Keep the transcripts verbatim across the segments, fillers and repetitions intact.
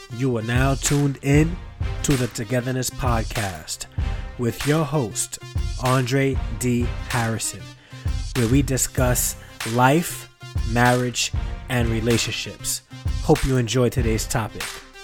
You are now tuned in to the Togetherness Podcast with your host, Andre D. Harrison, where we discuss life, marriage, and relationships. Hope you enjoy today's topic.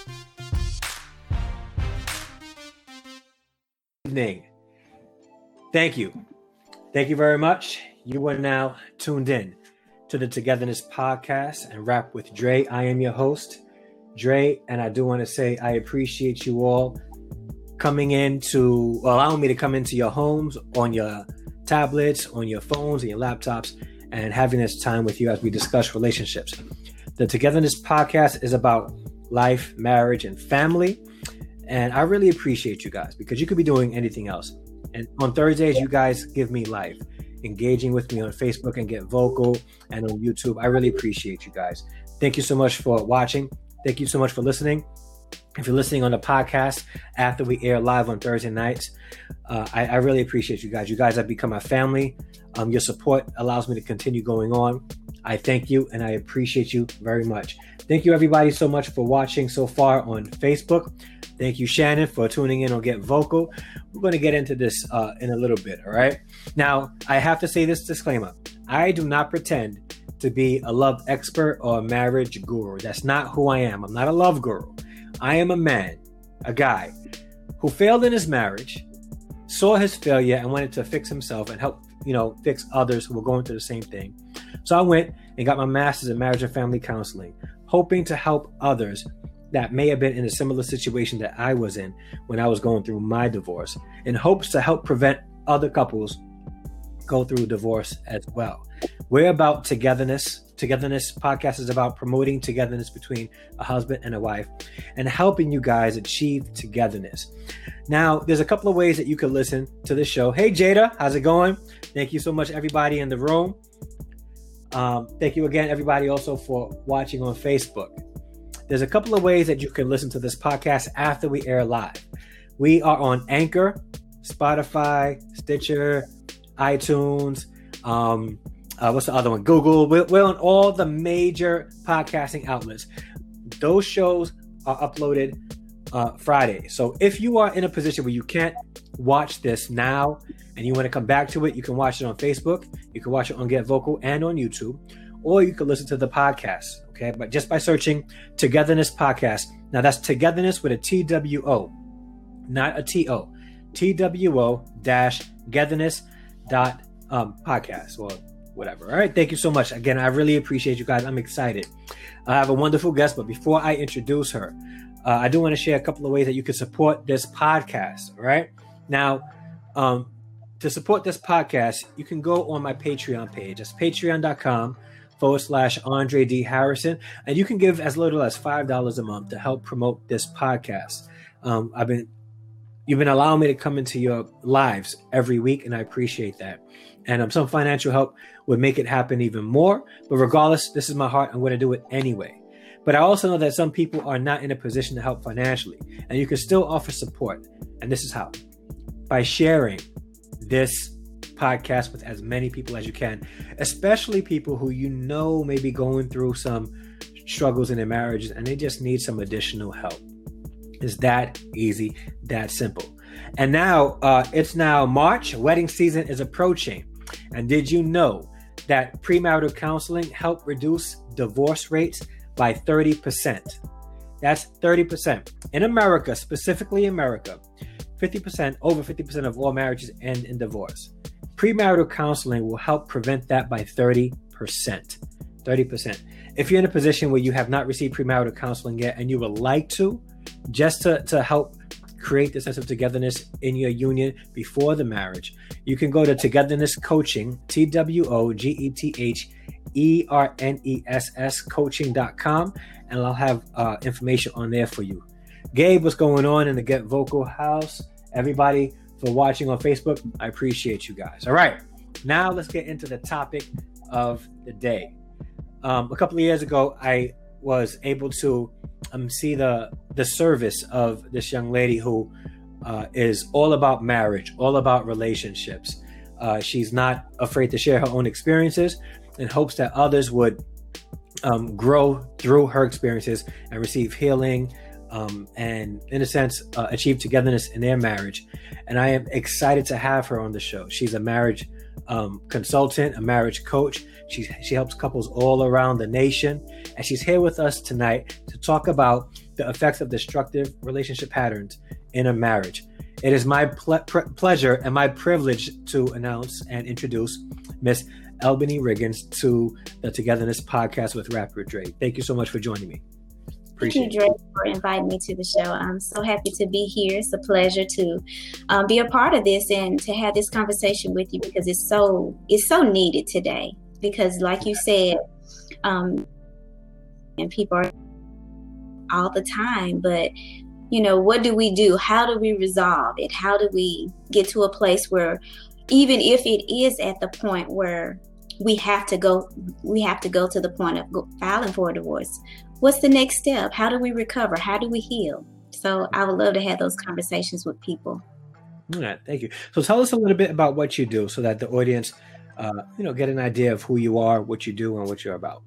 Good evening. Thank you. Thank you very much. You are now tuned in to the Togetherness Podcast and Rap with Dre. I am your host, Dre, and I do want to say I appreciate you all coming in to, well, allowing me to come into your homes, on your tablets, on your phones, and your laptops, and having this time with you as we discuss relationships. The Togetherness Podcast is about life, marriage, and family, and I really appreciate you guys because you could be doing anything else. And on Thursdays, you guys give me life, engaging with me on Facebook and Get Vocal and on YouTube. I really appreciate you guys. Thank you so much for watching. Thank you so much for listening. If you're listening on the podcast after we air live on Thursday nights, uh, I, I really appreciate you guys. You guys have become a family. Um, your support allows me to continue going on. I thank you and I appreciate you very much. Thank you everybody so much for watching so far on Facebook. Thank you, Shannon, for tuning in on Get Vocal. We're going to get into this uh, in a little bit, all right? Now, I have to say this disclaimer. I do not pretend to be a love expert or a marriage guru. That's not who I am. I'm not a love guru. I am a man, a guy who failed in his marriage, saw his failure and wanted to fix himself and help, you know, fix others who were going through the same thing. So I went and got my master's in marriage and family counseling, hoping to help others that may have been in a similar situation that I was in when I was going through my divorce, in hopes to help prevent other couples go through divorce as well. We're about togetherness. Togetherness Podcast is about promoting togetherness between a husband and a wife and helping you guys achieve togetherness. Now, there's a couple of ways that you can listen to this show. Hey, Jada, how's it going? Thank you so much, everybody in the room. Um, thank you again, everybody, also for watching on Facebook. There's a couple of ways that you can listen to this podcast after we air live. We are on Anchor, Spotify, Stitcher, iTunes, um, uh, what's the other one? Google. We're, we're on all the major podcasting outlets. Those shows are uploaded uh, Friday. So if you are in a position where you can't watch this now and you want to come back to it, you can watch it on Facebook. You can watch it on Get Vocal and on YouTube, or you can listen to the podcast. Okay, but just by searching Togetherness Podcast. Now that's Togetherness with a T W O, not a T O. T W O dash Togetherness dot um, podcast or whatever. All right, thank you so much. Again, I really appreciate you guys. I'm excited. I have a wonderful guest, but before I introduce her, uh, I do want to share a couple of ways that you can support this podcast. All right, now um, to support this podcast, you can go on my Patreon page. That's patreon.com forward slash Andre D. Harrison. And you can give as little as five dollars a month to help promote this podcast. Um, I've been, you've been allowing me to come into your lives every week, and I appreciate that. And um, some financial help would make it happen even more. But regardless, this is my heart. I'm going to do it anyway. But I also know that some people are not in a position to help financially, and you can still offer support. And this is how: by sharing this podcast with as many people as you can, especially people who you know may be going through some struggles in their marriages and they just need some additional help. It's that easy, that simple. And now uh, it's now March. Wedding season is approaching. And did you know that premarital counseling helped reduce divorce rates by thirty percent? That's thirty percent. In America, specifically America, fifty percent, over fifty percent of all marriages end in divorce. Premarital counseling will help prevent that by thirty percent. thirty percent. If you're in a position where you have not received premarital counseling yet and you would like to, just to, to help create the sense of togetherness in your union before the marriage, you can go to Togetherness Coaching, T W O G E T H E R N E S S coaching dot com, and I'll have uh, information on there for you. Gabe, what's going on in the Get Vocal house? Everybody for watching on Facebook, I appreciate you guys. All right, now let's get into the topic of the day. Um, a couple of years ago, I was able to um, see the the service of this young lady who uh, is all about marriage, all about relationships. Uh, she's not afraid to share her own experiences in hopes that others would um, grow through her experiences and receive healing, um, and in a sense, uh, achieve togetherness in their marriage. And I am excited to have her on the show. She's a marriage um, consultant, a marriage coach. She, she helps couples all around the nation. And she's here with us tonight to talk about the effects of destructive relationship patterns in a marriage. It is my ple- pre- pleasure and my privilege to announce and introduce Miss Albany Riggins to the Togetherness Podcast with Rapper Dre. Thank you so much for joining me. Appreciate Thank you, Dre, for inviting me to the show. I'm so happy to be here. It's a pleasure to um, be a part of this and to have this conversation with you because it's so it's so needed today. Because, like you said, um, and people are all the time, but you know, what do we do? How do we resolve it? How do we get to a place where, even if it is at the point where we have to go, we have to go to the point of go, filing for a divorce. What's the next step? How do we recover? How do we heal? So I would love to have those conversations with people. All right, thank you. So tell us a little bit about what you do so that the audience, uh, you know, get an idea of who you are, what you do, and what you're about.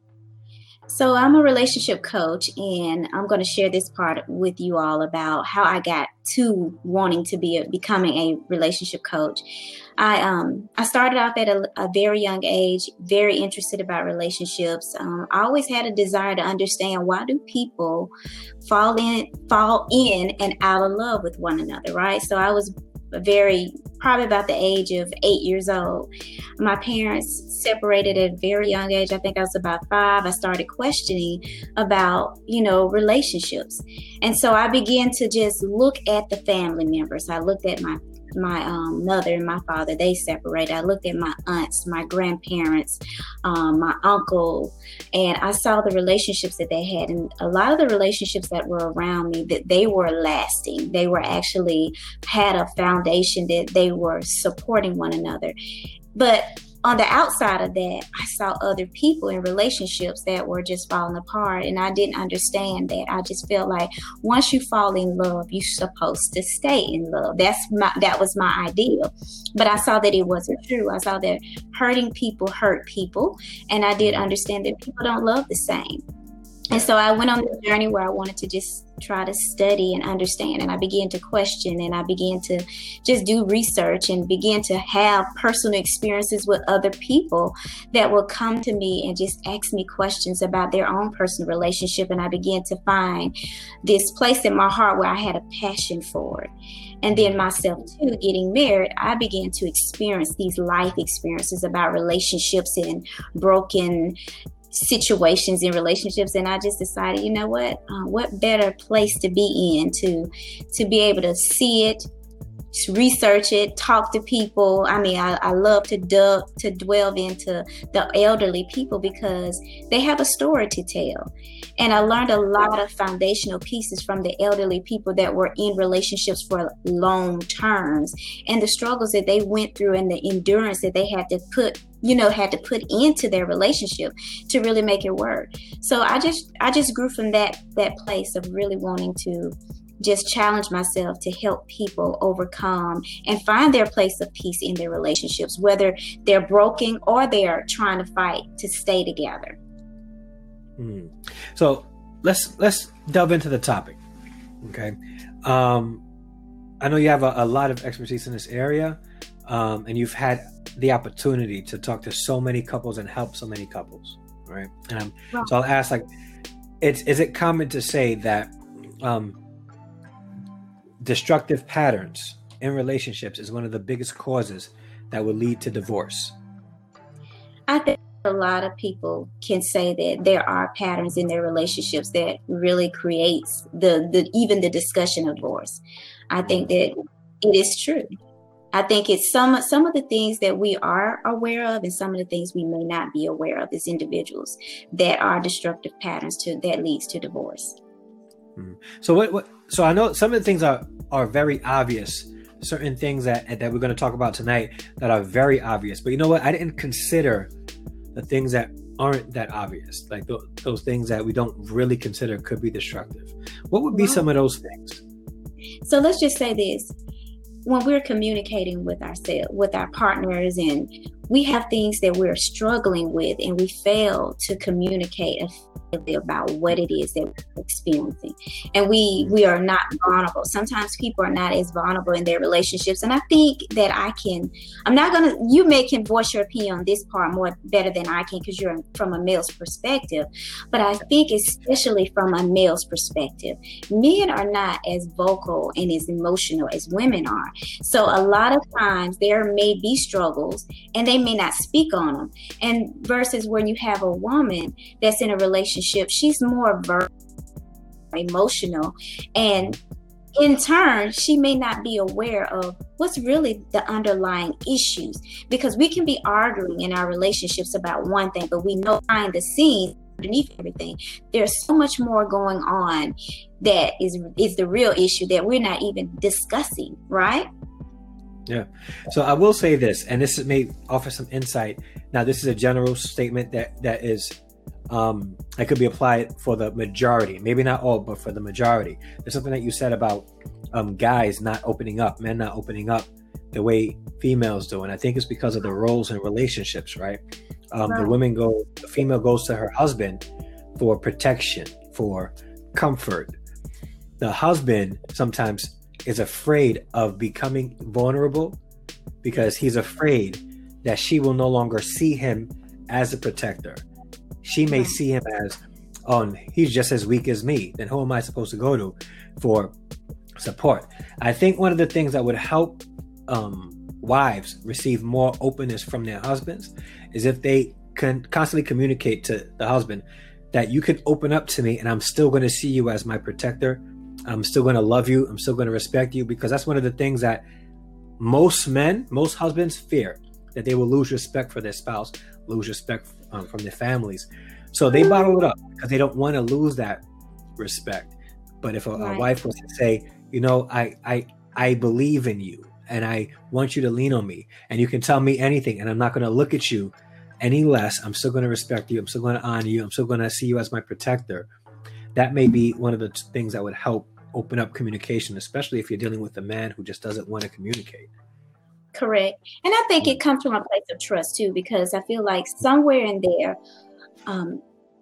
So I'm a relationship coach, and I'm going to share this part with you all about how I got to wanting to be a, becoming a relationship coach. I um I started off at a, a very young age, very interested about relationships. Um, I always had a desire to understand, why do people fall in fall in and out of love with one another, right? So I was very probably about the age of eight years old. My parents separated at a very young age. I think I was about five. I started questioning about, you know, relationships. And so I began to just look at the family members. I looked at my my um, mother and my father, they separated. I looked at my aunts, my grandparents, um, my uncle, and I saw the relationships that they had. And a lot of the relationships that were around me, that they were lasting. They were actually had a foundation that they were supporting one another. But on the outside of that, I saw other people in relationships that were just falling apart, and I didn't understand that. I just felt like once you fall in love, you're supposed to stay in love. That's my that was my ideal. But I saw that it wasn't true. I saw that hurting people hurt people, and I did understand that people don't love the same. And so I went on this journey where I wanted to just try to study and understand. And I began to question, and I began to just do research and began to have personal experiences with other people that will come to me and just ask me questions about their own personal relationship. And I began to find this place in my heart where I had a passion for it. And then myself too, getting married, I began to experience these life experiences about relationships and broken situations in relationships, and I just decided, you know what, uh, what better place to be in to to be able to see it, research it, talk to people. I mean, I, I love to du- to delve into the elderly people because they have a story to tell. And I learned a lot of foundational pieces from the elderly people that were in relationships for long terms, and the struggles that they went through and the endurance that they had to put, you know, had to put into their relationship to really make it work. So I just, I just grew from that, that place of really wanting to just challenge myself to help people overcome and find their place of peace in their relationships, whether they're broken or they are trying to fight to stay together. Mm. So let's let's delve into the topic. Okay, um, I know you have a, a lot of expertise in this area, um, and you've had the opportunity to talk to so many couples and help so many couples, right? Um, wow. So I'll ask, like, it's is it common to say that um, destructive patterns in relationships is one of the biggest causes that will lead to divorce? I think a lot of people can say that there are patterns in their relationships that really creates the, the even the discussion of divorce. I think that it is true. I think it's some some of the things that we are aware of and some of the things we may not be aware of as individuals that are destructive patterns to that leads to divorce. Mm-hmm. So what, what so I know some of the things are are very obvious, certain things that that we're going to talk about tonight that are very obvious. But you know what? I didn't consider the things that aren't that obvious, like th- those things that we don't really consider could be destructive. What would be wow. some of those things? So let's just say this. When we're communicating with ourselves, with our partners, and we have things that we're struggling with, and we fail to communicate effectively about what it is that we're experiencing. And we we are not vulnerable. Sometimes people are not as vulnerable in their relationships. And I think that I can, I'm not going to, you may can voice your opinion on this part more better than I can because you're from a male's perspective. But I think especially from a male's perspective, men are not as vocal and as emotional as women are. So a lot of times there may be struggles and they may not speak on them. And versus when you have a woman that's in a relationship, she's more verbal, emotional, and in turn, she may not be aware of what's really the underlying issues, because we can be arguing in our relationships about one thing, but we know behind the scenes, underneath everything, there's so much more going on that is is the real issue that we're not even discussing, right? Yeah. So I will say this, and this may offer some insight. Now, this is a general statement that that is um, that could be applied for the majority, maybe not all, but for the majority. There's something that you said about um, guys not opening up, men not opening up the way females do, and I think it's because of the roles in relationships, right? Um, right. The women go, the female goes to her husband for protection, for comfort. The husband sometimes is afraid of becoming vulnerable because he's afraid that she will no longer see him as a protector. She may see him as, oh, he's just as weak as me. Then who am I supposed to go to for support? I think one of the things that would help um, wives receive more openness from their husbands is if they can constantly communicate to the husband that you can open up to me and I'm still going to see you as my protector. I'm still going to love you. I'm still going to respect you, because that's one of the things that most men, most husbands fear, that they will lose respect for their spouse, lose respect um, from their families. So they bottle it up because they don't want to lose that respect. But if a, right. a wife was to say, you know, I, I, I believe in you and I want you to lean on me and you can tell me anything and I'm not going to look at you any less. I'm still going to respect you. I'm still going to honor you. I'm still going to see you as my protector. That may be one of the t- things that would help open up communication, especially if you're dealing with a man who just doesn't want to communicate. Correct. And I think it comes from a place of trust too, because I feel like somewhere in there, um,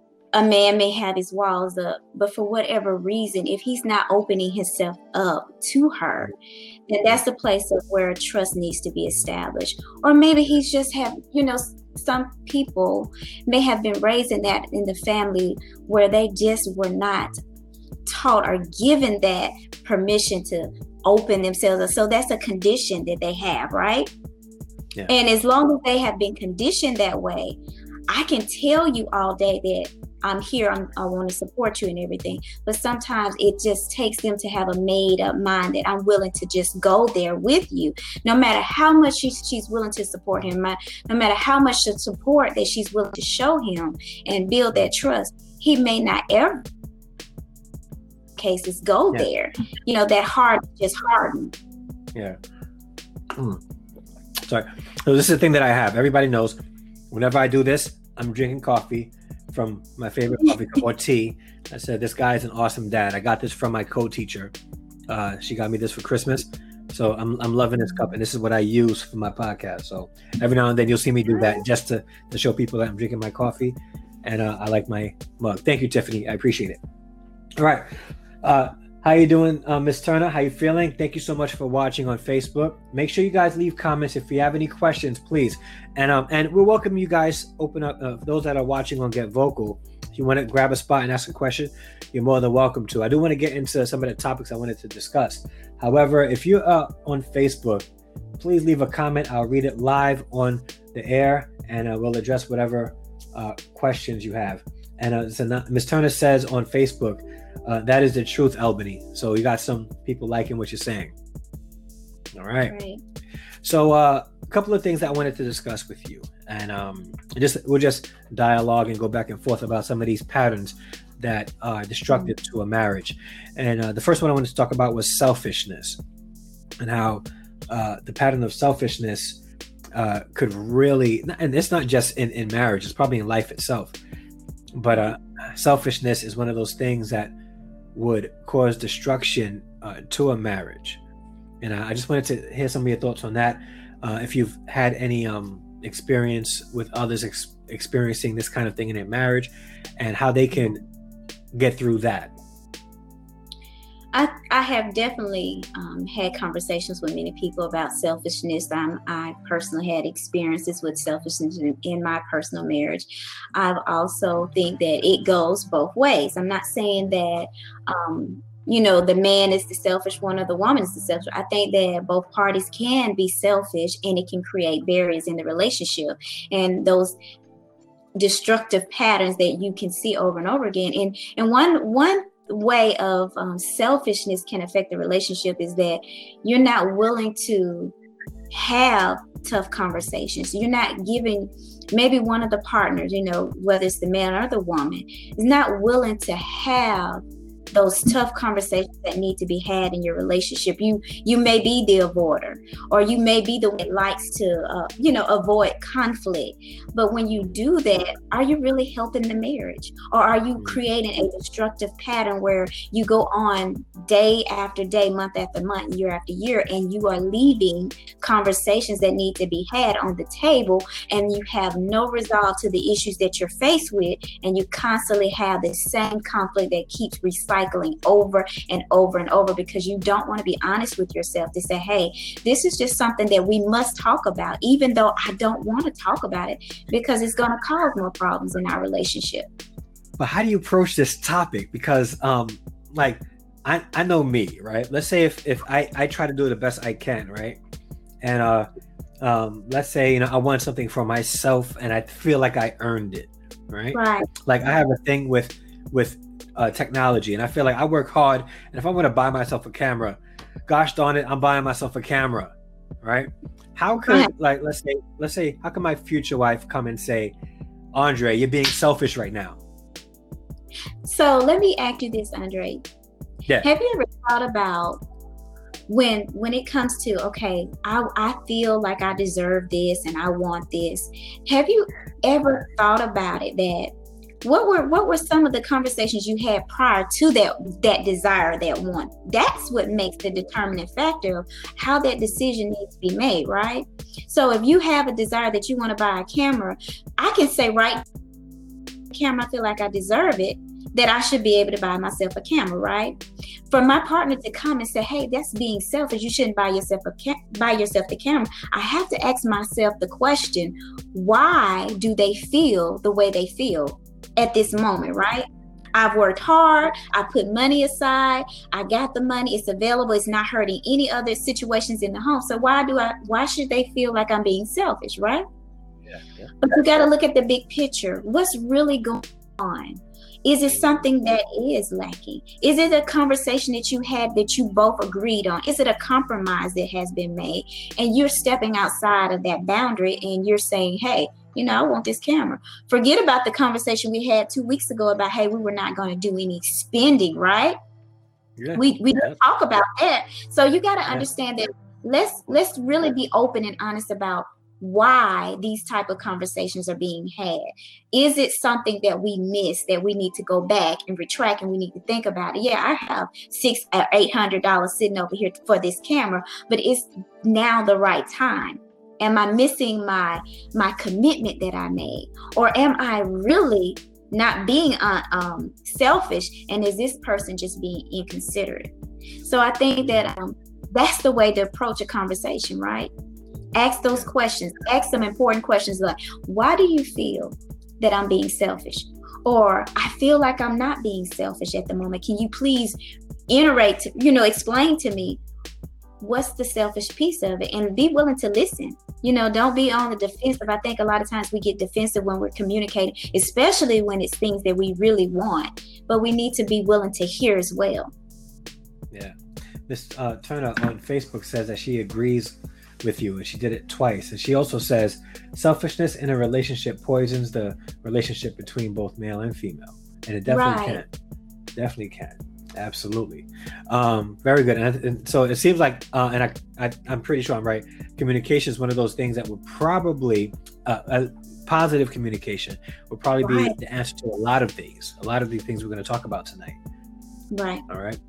a man may have his walls up, but for whatever reason, if he's not opening himself up to her, then that's the place of where trust needs to be established. Or maybe he's just have, you know, some people may have been raised in that in the family where they just were not taught or given that permission to open themselves up. So that's a condition that they have, right? Yeah. And as long as they have been conditioned that way, I can tell you all day that I'm here, I'm, I want to support you and everything. But sometimes it just takes them to have a made up mind that I'm willing to just go there with you. No matter how much she's, she's willing to support him, no matter how much support that she's willing to show him and build that trust, he may not ever cases go yeah. there. You know, that heart just hardened. Yeah. Mm. Sorry. So this is the thing that I have. Everybody knows whenever I do this, I'm drinking coffee from my favorite coffee cup or tea. I said, this guy is an awesome dad. I got this from my co-teacher. Uh, she got me this for Christmas. So I'm I'm loving this cup, and this is what I use for my podcast. So every now and then you'll see me do that just to, to show people that I'm drinking my coffee, and uh, I like my mug. Thank you, Tiffany. I appreciate it. All right. Uh, how you doing, uh, Miss Turner? How you feeling? Thank you so much for watching on Facebook. Make sure you guys leave comments if you have any questions, please. And um, and we welcome you guys. Open up uh, those that are watching on Get Vocal. If you want to grab a spot and ask a question, you're more than welcome to. I do want to get into some of the topics I wanted to discuss. However, if you're uh, on Facebook, please leave a comment. I'll read it live on the air, and uh, we'll address whatever uh, questions you have. And uh, so Miz Turner says on Facebook, uh, that is the truth, Albany. So you got some people liking what you're saying. All right. right. So uh, a couple of things that I wanted to discuss with you. And um, just we'll just dialogue and go back and forth about some of these patterns that are destructive mm-hmm. to a marriage. And uh, the first one I wanted to talk about was selfishness, and how uh, the pattern of selfishness uh, could really, and it's not just in, in marriage, it's probably in life itself. But uh, selfishness is one of those things that would cause destruction uh, to a marriage. And uh, I just wanted to hear some of your thoughts on that. Uh, if you've had any um, experience with others ex- experiencing this kind of thing in their marriage, and how they can get through that? I, I have definitely um, had conversations with many people about selfishness. Um, I personally had experiences with selfishness in, in my personal marriage. I also think that it goes both ways. I'm not saying that, um, you know, the man is the selfish one or the woman is the selfish. I think that both parties can be selfish, and it can create barriers in the relationship. And those destructive patterns that you can see over and over again. And and one one way of um, selfishness can affect the relationship is that you're not willing to have tough conversations. You're not giving, maybe one of the partners, you know, whether it's the man or the woman, is not willing to have those tough conversations that need to be had in your relationship. You you may be the avoider, or you may be the one that likes to, uh, you know, avoid conflict. But when you do that, are you really helping the marriage? Or are you creating a destructive pattern where you go on day after day, month after month, year after year, and you are leaving conversations that need to be had on the table, and you have no resolve to the issues that you're faced with, and you constantly have the same conflict that keeps recycling over and over and over, because you don't want to be honest with yourself to say, hey, this is just something that we must talk about, even though I don't want to talk about it, because it's going to cause more problems in our relationship. But how do you approach this topic? Because um, like, I, I know me, right? Let's say if, if I, I try to do the best I can, right? And uh, um, let's say, you know, I want something for myself and I feel like I earned it, right? Right. Like I have a thing with, with uh, technology, and I feel like I work hard, and if I'm going to buy myself a camera, gosh darn it, I'm buying myself a camera, right? How could, right. like, let's say, let's say, how can my future wife come and say, Andre, you're being selfish right now? So let me ask you this, Andre. Yeah. Have you ever thought about when when it comes to, okay, I, I feel like I deserve this and I want this. Have you ever thought about it, that what were what were some of the conversations you had prior to that that desire, that want? That's what makes the determining factor of how that decision needs to be made, right? So if you have a desire that you want to buy a camera, I can say, right, camera, I feel like I deserve it, that I should be able to buy myself a camera, right? For my partner to come and say, hey, that's being selfish, you shouldn't buy yourself a ca- buy yourself the camera, I have to ask myself the question, why do they feel the way they feel at this moment, right? I've worked hard, I put money aside, I got the money, it's available, it's not hurting any other situations in the home. So why do I why should they feel like I'm being selfish, right? Yeah, yeah. But you got to look at the big picture. What's really going on? Is it something that is lacking? Is it a conversation that you had that you both agreed on? Is it a compromise that has been made? And you're stepping outside of that boundary and you're saying, hey, you know, I want this camera. Forget about the conversation we had two weeks ago about, hey, we were not going to do any spending, right? Yeah. We we didn't talk about that. So you got to understand that let's let's really be open and honest about why these type of conversations are being had. Is it something that we missed that we need to go back and retract and we need to think about it? Yeah, I have six or eight hundred dollars sitting over here for this camera, but it's now the right time. Am I missing my my commitment that I made, or am I really not being uh, um, selfish? And is this person just being inconsiderate? So I think that um, that's the way to approach a conversation, right? Ask those questions. Ask some important questions like, why do you feel that I'm being selfish? Or I feel like I'm not being selfish at the moment. Can you please iterate, to, you know, explain to me what's the selfish piece of it, and be willing to listen. You know, don't be on the defensive. I think a lot of times we get defensive when we're communicating, especially when it's things that we really want, but we need to be willing to hear as well. Yeah. Miss uh, Turner on Facebook says that she agrees with you, and she did it twice. And she also says selfishness in a relationship poisons the relationship between both male and female, and it definitely right. can definitely can absolutely. Um very good. And, and so it seems like uh and I, I I'm pretty sure I'm right, communication is one of those things that would probably uh, a positive communication would probably right. be the answer to a lot of things a lot of the things we're going to talk about tonight. Right. All right.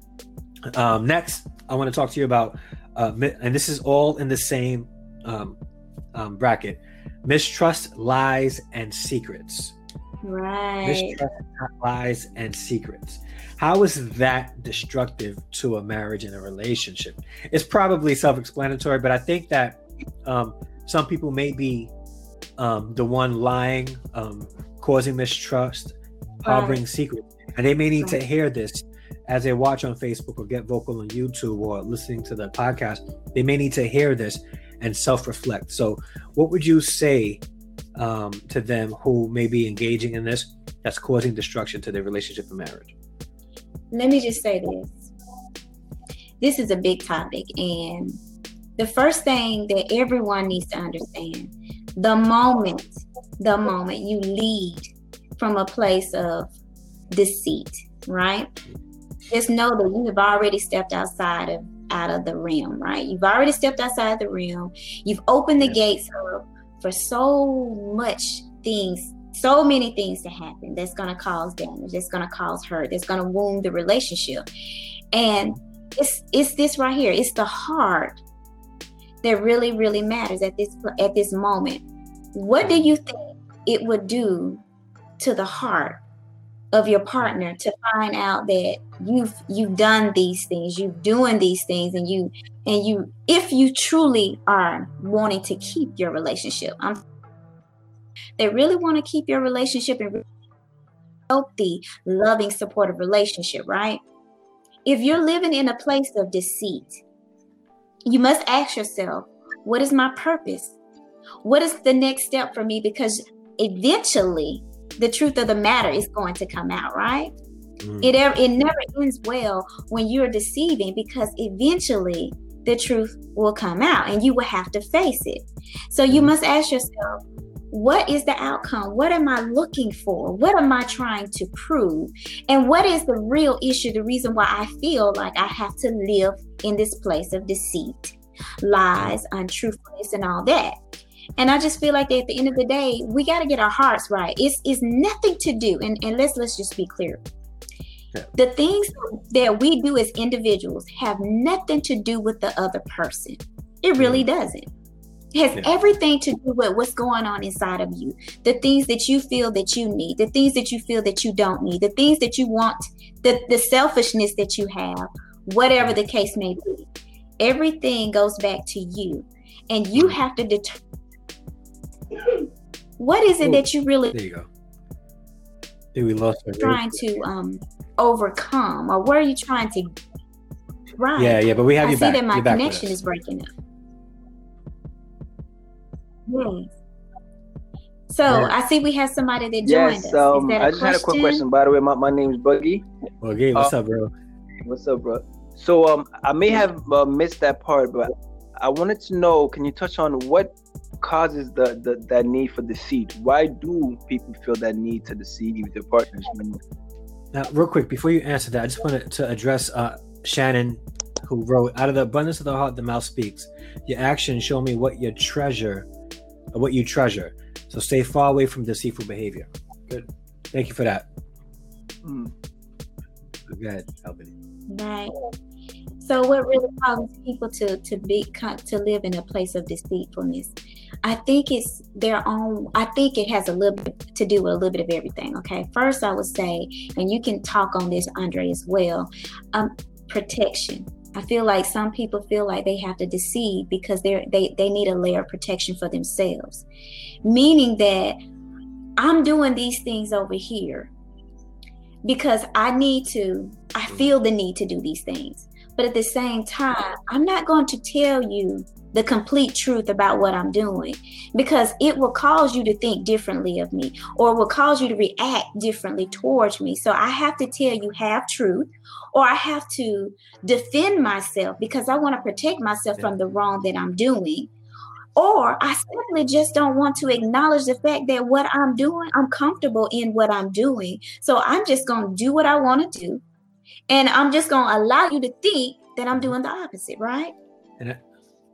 Um next I want to talk to you about Uh, and this is all in the same um, um, bracket, mistrust, lies, and secrets. Right. Mistrust, lies, and secrets. How is that destructive to a marriage and a relationship? It's probably self-explanatory, but I think that um, some people may be um, the one lying, um, causing mistrust, harboring right. secrets, and they may need right. to hear this as they watch on Facebook or Get Vocal on YouTube or listening to the podcast. They may need to hear this and self-reflect. So what would you say um, to them who may be engaging in this that's causing destruction to their relationship and marriage? Let me just say this. This is a big topic, and the first thing that everyone needs to understand, the moment, the moment you lead from a place of deceit, right? Just know that you have already stepped outside of out of the realm, right? You've already stepped outside the realm. You've opened the gates up for so much things, so many things to happen that's going to cause damage, that's going to cause hurt, that's going to wound the relationship. And it's it's this right here. It's the heart that really, really matters at this at this moment. What do you think it would do to the heart of your partner to find out that you've you've done these things, you're doing these things, and you and you if you truly are wanting to keep your relationship, I'm, they really want to keep your relationship in a healthy, loving, supportive relationship, right? If you're living in a place of deceit, you must ask yourself, what is my purpose? What is the next step for me? Because eventually the truth of the matter is going to come out, right? Mm. It, it never ends well when you're deceiving, because eventually the truth will come out and you will have to face it. So you must ask yourself, what is the outcome? What am I looking for? What am I trying to prove? And what is the real issue? The reason why I feel like I have to live in this place of deceit, lies, untruthfulness, and all that. And I just feel like at the end of the day, we got to get our hearts right. It's, it's nothing to do. And, and let's, let's just be clear. Yeah. The things that we do as individuals have nothing to do with the other person. It really doesn't. It has yeah. everything to do with what's going on inside of you. The things that you feel that you need, the things that you feel that you don't need, the things that you want, the, the selfishness that you have, whatever the case may be. Everything goes back to you. And you have to determine, what is it Ooh, that you really there you go. Did we lost our trying to um overcome, or what are you trying to right? Yeah, yeah, but we have I you see back. that my You're back connection is breaking up. Yes. So yeah. I see we have somebody that joined yes, us. Um, is that I a just question? had a quick question. By the way, my, my name is Buggy. Buggy, what's uh, up, bro? What's up, bro? So um, I may have uh, missed that part, but I wanted to know, can you touch on what causes the, the that need for deceit? Why do people feel that need to deceive their partners? Now, real quick, before you answer that, I just wanted to address uh, Shannon, who wrote, out of the abundance of the heart, the mouth speaks. Your actions show me what you treasure, or what you treasure. So stay far away from deceitful behavior. Good. Thank you for that. Mm. Go ahead, Albany. Right. So what really causes people to to be to live in a place of deceitfulness? I think it's their own. I think it has a little bit to do with a little bit of everything. Okay. First, I would say, and you can talk on this, Andre, as well. Um, protection. I feel like some people feel like they have to deceive because they're they they need a layer of protection for themselves, meaning that I'm doing these things over here because I need to. I feel the need to do these things. But at the same time, I'm not going to tell you the complete truth about what I'm doing, because it will cause you to think differently of me, or will cause you to react differently towards me. So I have to tell you half truth, or I have to defend myself because I want to protect myself from the wrong that I'm doing. Or I simply just don't want to acknowledge the fact that what I'm doing, I'm comfortable in what I'm doing. So I'm just going to do what I want to do. And I'm just going to allow you to think that I'm doing the opposite, right? And I,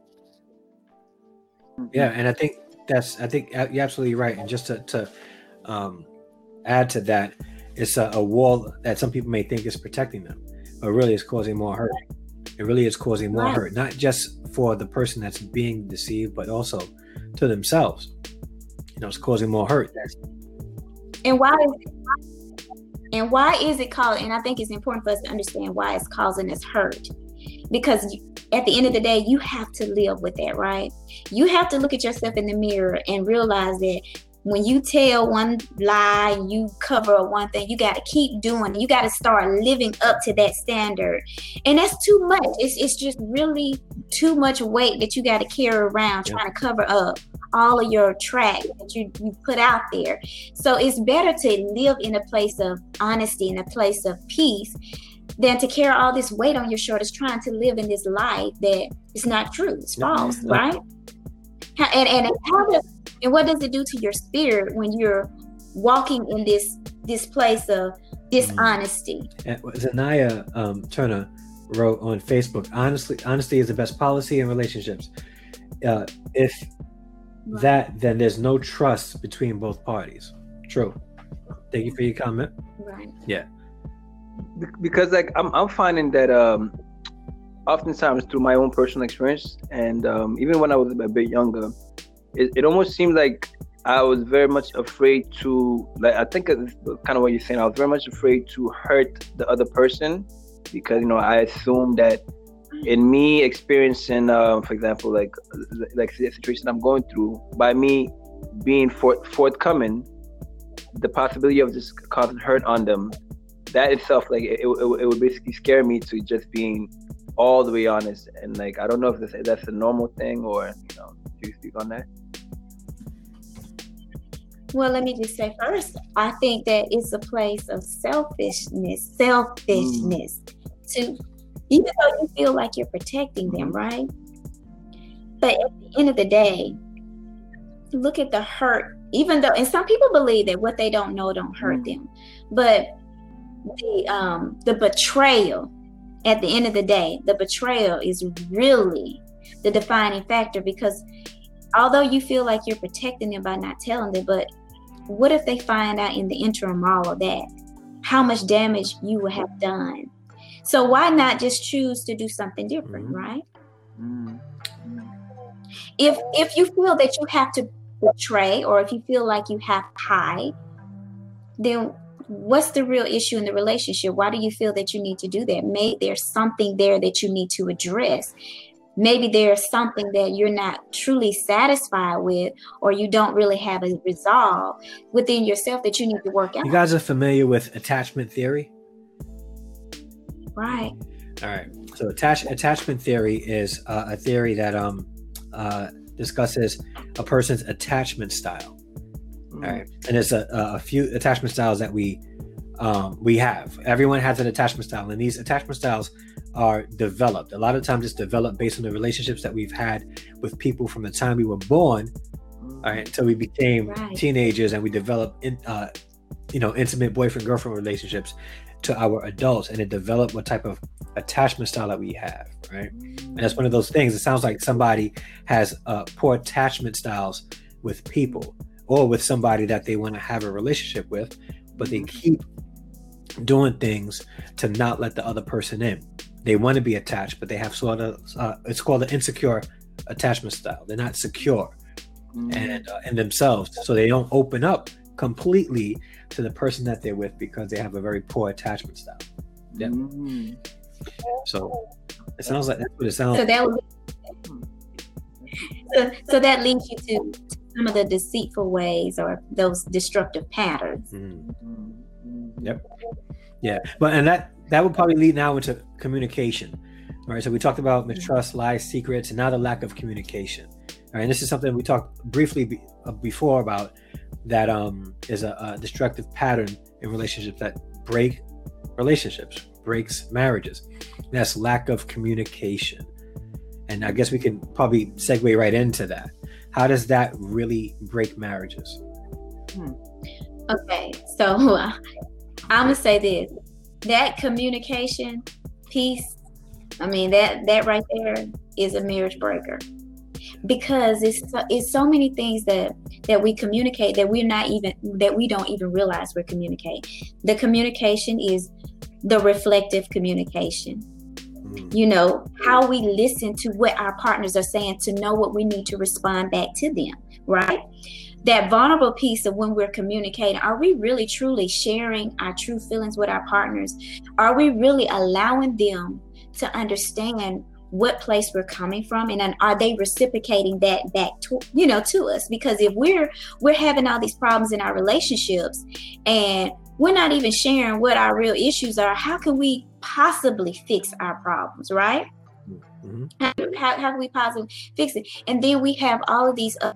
yeah, and I think that's, I think you're absolutely right. And just to, to um, add to that, it's a, a wall that some people may think is protecting them, but really is causing more hurt. It really is causing more right. hurt, not just for the person that's being deceived, but also to themselves. you know, it's causing more hurt. And why is it, and why is it causing, and I think it's important for us to understand why it's causing us hurt. Because at the end of the day, you have to live with that, right? You have to look at yourself in the mirror and realize that when you tell one lie, you cover one thing, you got to keep doing it. You got to start living up to that standard. And that's too much. It's it's just really too much weight that you got to carry around trying to cover up all of your track that you, you put out there. So it's better to live in a place of honesty, in a place of peace, than to carry all this weight on your shoulders trying to live in this life that is not true. It's false, no. right? And, and, how does, and what does it do to your spirit when you're walking in this this place of dishonesty? And Zanaya um, Turner wrote on Facebook, honestly, honesty is the best policy in relationships. Uh, if right. that, then there's no trust between both parties. True. Thank you for your comment. Right. Yeah. Because like I'm, I'm finding that um, oftentimes through my own personal experience, and um, even when I was a bit younger, it, it almost seemed like I was very much afraid to, like, I think it's kind of what you're saying. I was very much afraid to hurt the other person because, you know, I assumed that in me experiencing, uh, for example, like like the situation I'm going through, by me being forth, forthcoming, the possibility of just causing hurt on them, that itself, like it, it, it would basically scare me to just being all the way honest. And like, I don't know if this, that's a normal thing or, you know, do you speak on that? Well, let me just say first, I think that it's a place of selfishness, selfishness mm. to, even though you feel like you're protecting them, right? But at the end of the day, look at the hurt, even though, and some people believe that what they don't know don't hurt mm. them, but the um the betrayal, at the end of the day, the betrayal is really the defining factor, because although you feel like you're protecting them by not telling them, but what if they find out in the interim all of that, how much damage you will have done? So why not just choose to do something different, mm-hmm. right? Mm-hmm. If if you feel that you have to betray, or if you feel like you have to hide, then what's the real issue in the relationship? Why do you feel that you need to do that? Maybe there's something there that you need to address. Maybe there's something that you're not truly satisfied with, or you don't really have a resolve within yourself that you need to work out. You guys are familiar with attachment theory? Right. All right. So attach, attachment theory is uh, a theory that um, uh, discusses a person's attachment style. All right, and there's a, a few attachment styles that we um, we have. Everyone has an attachment style, and these attachment styles are developed. A lot of times, it's developed based on the relationships that we've had with people from the time we were born, all right, until we became right. teenagers, and we developed, in, uh, you know, intimate boyfriend-girlfriend relationships to our adults, and it developed what type of attachment style that we have, right? And that's one of those things. It sounds like somebody has uh, poor attachment styles with people, or with somebody that they want to have a relationship with, but they keep doing things to not let the other person in. They want to be attached, but they have sort of, uh, it's called an insecure attachment style. They're not secure mm. and uh, in themselves. So they don't open up completely to the person that they're with because they have a very poor attachment style. Yeah. Mm. So it sounds like that's what it sounds so like. That would, so, so that leads you to some of the deceitful ways or those destructive patterns. Mm-hmm. Yep. Yeah. But and that that would probably lead now into communication. All right. So we talked about mistrust, lies, secrets, and now the lack of communication. All right. And this is something we talked briefly be, uh, before about that um, is a, a destructive pattern in relationships that break relationships, breaks marriages. And that's lack of communication. And I guess we can probably segue right into that. How does that really break marriages? Hmm. Okay, so uh, I'm gonna say this: that communication piece, I mean that that right there is a marriage breaker, because it's so, it's so many things that that we communicate that we're not even that we don't even realize we're communicating. The communication is the reflective communication. Mm. You know, how we listen to what our partners are saying to know what we need to respond back to them, right? That vulnerable piece of when we're communicating, are we really truly sharing our true feelings with our partners? Are we really allowing them to understand what place we're coming from, and then are they reciprocating that back to, you know, to us? Because if we're we're having all these problems in our relationships and we're not even sharing what our real issues are, how can we possibly fix our problems, right? Mm-hmm. How, how, how can we possibly fix it? And then we have all of these, uh,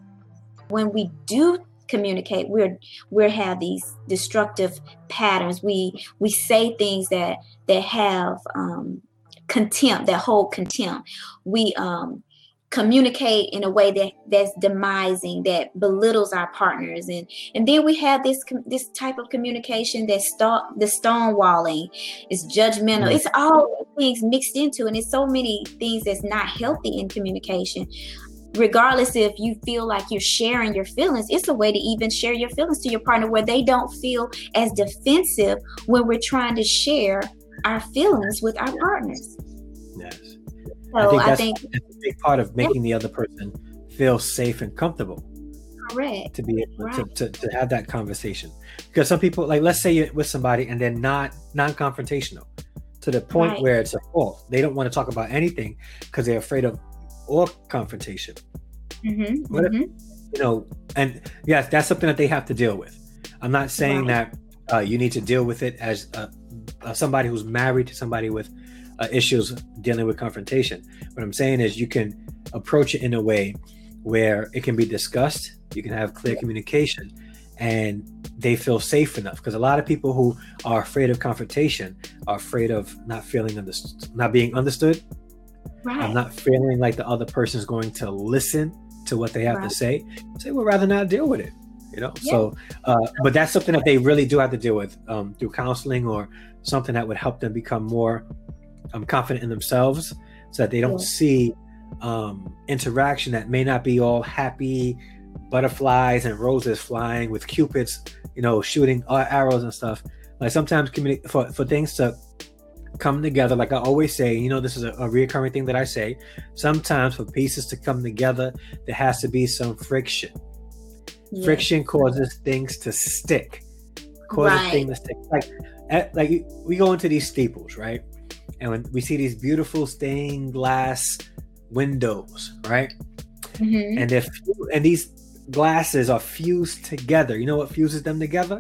when we do communicate, we're we have these destructive patterns. We we say things that that have um, contempt, that hold contempt. We um, communicate in a way that that's demising, that belittles our partners, and and then we have this this type of communication that's st- the stonewalling, it's judgmental. Mm-hmm. It's all things mixed into, and it's so many things that's not healthy in communication. Regardless if you feel like you're sharing your feelings, it's a way to even share your feelings to your partner where they don't feel as defensive when we're trying to share our feelings with our partners. Yes. So I think that's, I think that's a big part of making the other person feel safe and comfortable. Correct. To be able right. to, to, to have that conversation. Because some people, like, let's say you're with somebody and they're not non-confrontational to the point right. where it's a fault. They don't want to talk about anything because they're afraid of or confrontation. Mm-hmm, what mm-hmm. If, you know, and yes, that's something that they have to deal with. I'm not saying right. that uh, you need to deal with it as uh, uh, somebody who's married to somebody with uh, issues dealing with confrontation. What I'm saying is you can approach it in a way where it can be discussed. You can have clear communication, and they feel safe enough. Because a lot of people who are afraid of confrontation are afraid of not feeling understood, not being understood. Right. I'm not feeling like the other person is going to listen to what they have right. to say. Say, we'd rather not deal with it, you know? Yeah. So, uh, but that's something that they really do have to deal with um, through counseling or something that would help them become more um, confident in themselves so that they don't yeah. see um, interaction that may not be all happy, butterflies and roses flying with cupids, you know, shooting arrows and stuff. Like sometimes communi- for, for things to come together, like I always say, you know, this is a, a recurring thing that I say, sometimes for pieces to come together, there has to be some friction. Yes. Friction causes things to stick, causes right. things to stick. Like, at, like we go into these steeples, right? And when we see these beautiful stained glass windows, right? Mm-hmm. And if and these glasses are fused together, you know what fuses them together?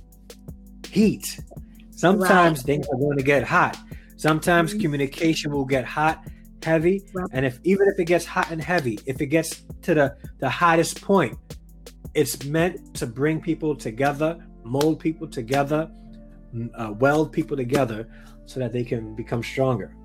Heat. Sometimes right. things are going to get hot. Sometimes mm-hmm. communication will get hot, heavy. Right. And if even if it gets hot and heavy, if it gets to the, the hottest point, it's meant to bring people together, mold people together, uh, weld people together so that they can become stronger.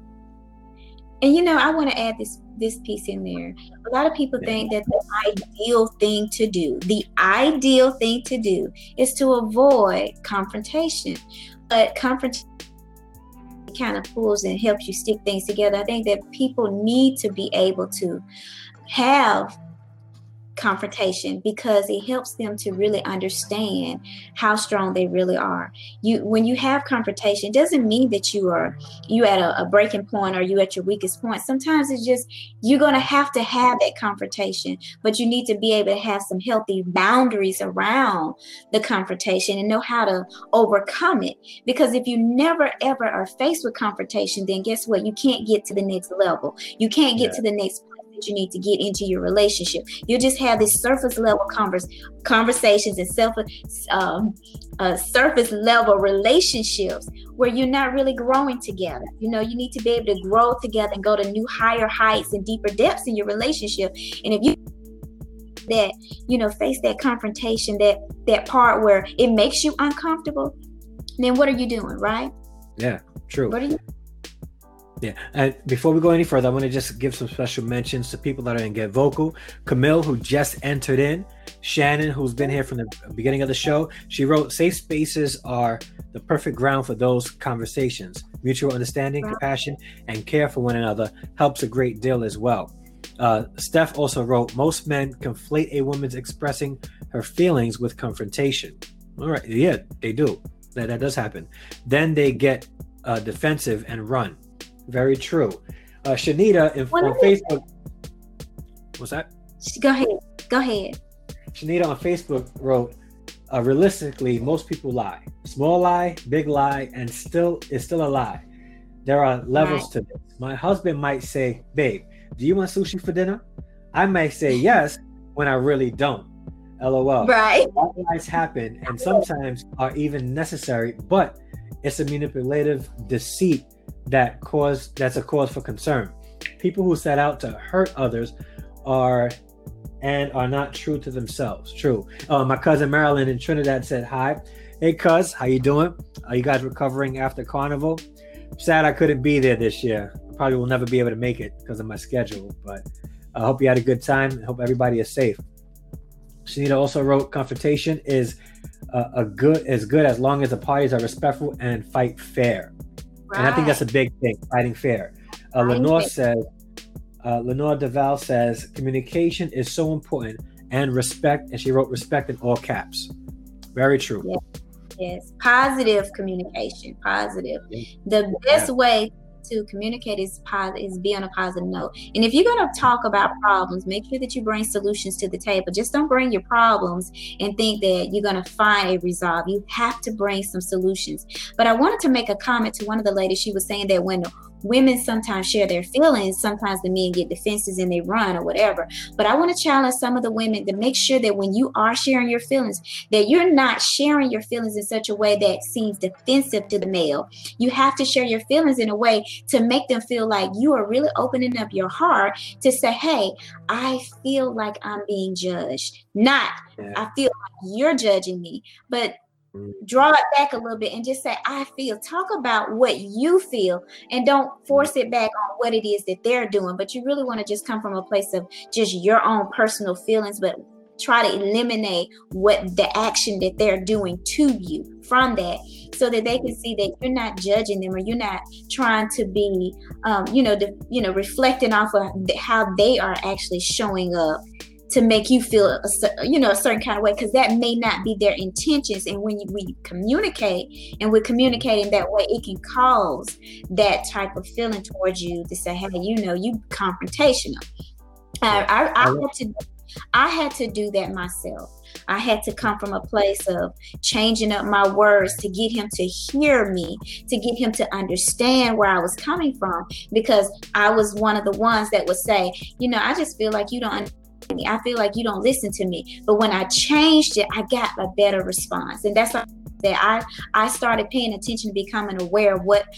And, you know, I want to add this this piece in there. A lot of people yeah. think that the ideal thing to do, the ideal thing to do is to avoid confrontation. But confrontation kind of pulls and helps you stick things together. I think that people need to be able to have confrontation because it helps them to really understand how strong they really are. You, when you have confrontation, it doesn't mean that you are you at a, a breaking point or you at your weakest point. Sometimes it's just you're going to have to have that confrontation, but you need to be able to have some healthy boundaries around the confrontation and know how to overcome it. Because if you never ever are faced with confrontation, then guess what? You can't get to the next level. You can't get yeah. to the next you need to get into your relationship. You just have this surface level converse, conversations and self um, uh, surface level relationships where you're not really growing together. You know, you need to be able to grow together and go to new higher heights and deeper depths in your relationship. And if you that you know face that confrontation, that that part where it makes you uncomfortable, then what are you doing, right? Yeah, true. What are you? Yeah, and before we go any further, I want to just give some special mentions to people that are in Get Vocal. Camille, who just entered in. Shannon, who's been here from the beginning of the show. She wrote, safe spaces are the perfect ground for those conversations. Mutual understanding, wow. compassion, and care for one another helps a great deal as well. Uh, Steph also wrote, most men conflate a woman's expressing her feelings with confrontation. All right, yeah, they do. That, that does happen. Then they get uh, defensive and run. Very true. Uh, Shanita if, on Facebook. What's that? Go ahead. Go ahead. Shanita on Facebook wrote, uh, realistically, most people lie. Small lie, big lie, and still it's still a lie. There are levels right. to this. My husband might say, babe, do you want sushi for dinner? I might say yes when I really don't. LOL. Right. All lies happen and sometimes are even necessary, but it's a manipulative deceit that cause that's a cause for concern. People who set out to hurt others are and are not true to themselves. True. Uh, my cousin Marilyn in Trinidad said hi. Hey, cuz, how you doing? Are you guys recovering after Carnival? Sad I couldn't be there this year. I probably will never be able to make it because of my schedule, but I hope you had a good time. I hope everybody is safe. Shanita also wrote, confrontation is uh, a good as good as long as the parties are respectful and fight fair. Right. And I think that's a big thing, fighting fair. Uh, Lenore says, uh, Lenore Deval says, communication is so important and respect, and she wrote respect in all caps. Very true. Yes, yes. Positive communication, positive. The best yeah. way to communicate is positive, is be on a positive note. And if you're going to talk about problems, make sure that you bring solutions to the table. Just don't bring your problems and think that you're going to find a resolve. You have to bring some solutions. But I wanted to make a comment to one of the ladies. She was saying that when women sometimes share their feelings, sometimes the men get defenses and they run or whatever. But I want to challenge some of the women to make sure that when you are sharing your feelings, that you're not sharing your feelings in such a way that seems defensive to the male. You have to share your feelings in a way to make them feel like you are really opening up your heart to say, hey, I feel like I'm being judged. Not, yeah. I feel like you're judging me. But draw it back a little bit and just say, I feel. Talk about what you feel and don't force it back on what it is that they're doing. But you really want to just come from a place of just your own personal feelings, but try to eliminate what the action that they're doing to you from that, so that they can see that you're not judging them or you're not trying to be, um, you know, the, you know, reflecting off of how they are actually showing up to make you feel, a, you know, a certain kind of way, because that may not be their intentions. And when you, we communicate and we're communicating that way, it can cause that type of feeling towards you to say, hey, you know, you confrontational. I, I, I had to, I had to do that myself. I had to come from a place of changing up my words to get him to hear me, to get him to understand where I was coming from, because I was one of the ones that would say, you know, I just feel like you don't understand me. I feel like you don't listen to me. But when I changed it, I got a better response. And that's that I, I started paying attention, becoming aware of what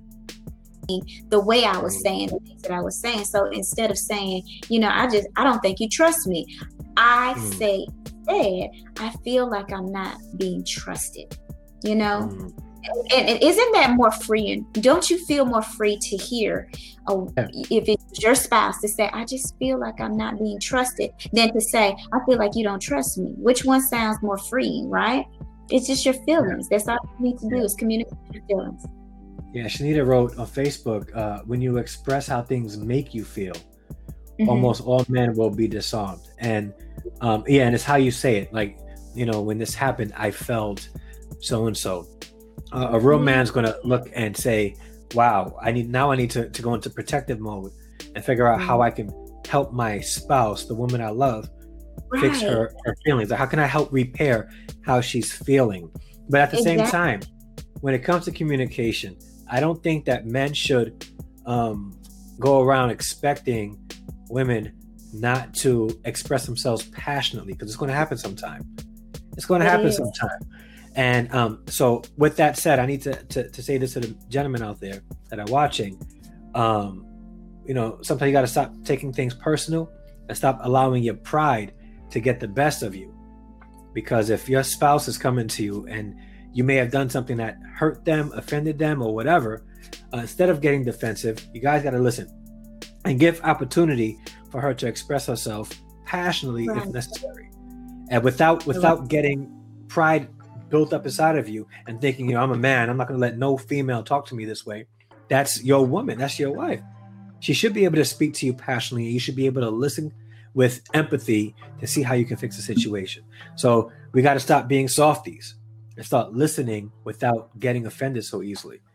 the way I was saying the things that I was saying. So instead of saying, you know, I just, I don't think you trust me, I mm. say, instead, I feel like I'm not being trusted, you know? Mm. And, and isn't that more freeing? Don't you feel more free to hear, uh, yeah. if it's your spouse, to say, I just feel like I'm not being trusted, than to say, I feel like you don't trust me? Which one sounds more freeing, right? It's just your feelings. Yeah. That's all you need to do, is communicate your feelings. Yeah, Shanita wrote on Facebook, uh, when you express how things make you feel, mm-hmm. almost all men will be disarmed. And um, yeah, and it's how you say it. Like, you know, when this happened, I felt so-and-so. Uh, a real man's going to look and say, wow, I need now I need to, to go into protective mode and figure out mm-hmm. how I can help my spouse, the woman I love, right. fix her, her feelings. How can I help repair how she's feeling? But at the exactly. same time, when it comes to communication, I don't think that men should um, go around expecting women not to express themselves passionately, because it's going to happen sometime. It's going to happen is. sometime. And um, so with that said, I need to, to, to say this to the gentlemen out there that are watching. Um, you know, sometimes you got to stop taking things personal and stop allowing your pride to get the best of you. Because if your spouse is coming to you and you may have done something that hurt them, offended them, or whatever, uh, instead of getting defensive, you guys got to listen and give opportunity for her to express herself passionately right. if necessary. And without without getting pride built up inside of you and thinking, you know, I'm a man, I'm not going to let no female talk to me this way. That's your woman. That's your wife. She should be able to speak to you passionately. You should be able to listen with empathy to see how you can fix the situation. So we got to stop being softies and start listening without getting offended so easily.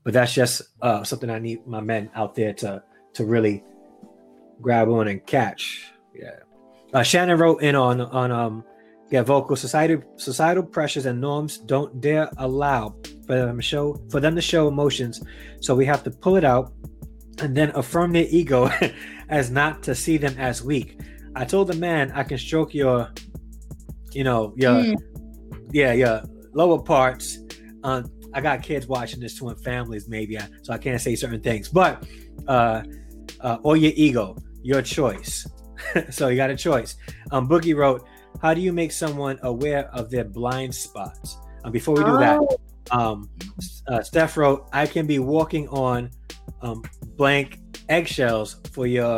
but that's just uh, something I need my men out there to to really grab on and catch. Yeah. Uh, Shannon wrote in on on um yeah vocal society societal pressures and norms don't dare allow for them to show for them to show emotions, so we have to pull it out and then affirm their ego as not to see them as weak. I told the man I can stroke your, you know, your mm. yeah your lower parts. Uh, I got kids watching this too, and families maybe, so I can't say certain things, but uh, uh, or your ego, your choice. So you got a choice. Um, Boogie wrote, how do you make someone aware of their blind spots? Um, before we do oh. that, um, uh, Steph wrote, I can be walking on um, blank eggshells for your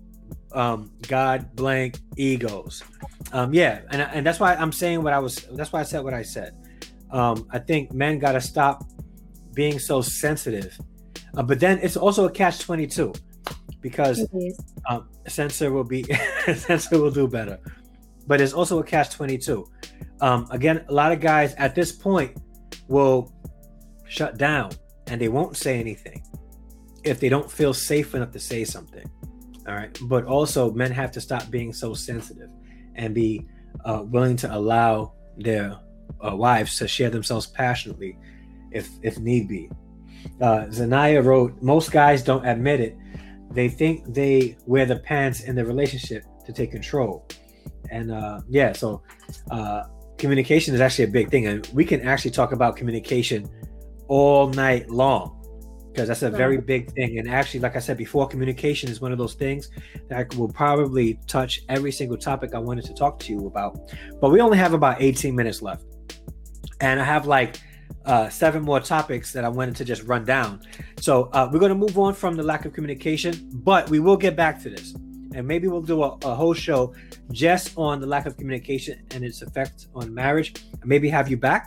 um, God blank egos. Um, yeah, and and that's why I'm saying what I was. That's why I said what I said. Um, I think men got to stop being so sensitive. Uh, but then it's also a catch twenty-two. Because um, censor will be censor will do better, but it's also a catch twenty-two. Um, again, a lot of guys at this point will shut down and they won't say anything if they don't feel safe enough to say something. All right, but also men have to stop being so sensitive and be uh, willing to allow their uh, wives to share themselves passionately, if if need be. Uh, Zanaya wrote, most guys don't admit it. They think they wear the pants in the relationship to take control. And uh, yeah, so uh, communication is actually a big thing. And we can actually talk about communication all night long, because that's a right. very big thing. And actually, like I said before, communication is one of those things that will probably touch every single topic I wanted to talk to you about. But we only have about eighteen minutes left. And I have like Uh, seven more topics that I wanted to just run down. So uh, we're going to move on from the lack of communication, but we will get back to this. And maybe we'll do a, a whole show just on the lack of communication and its effect on marriage. And maybe have you back.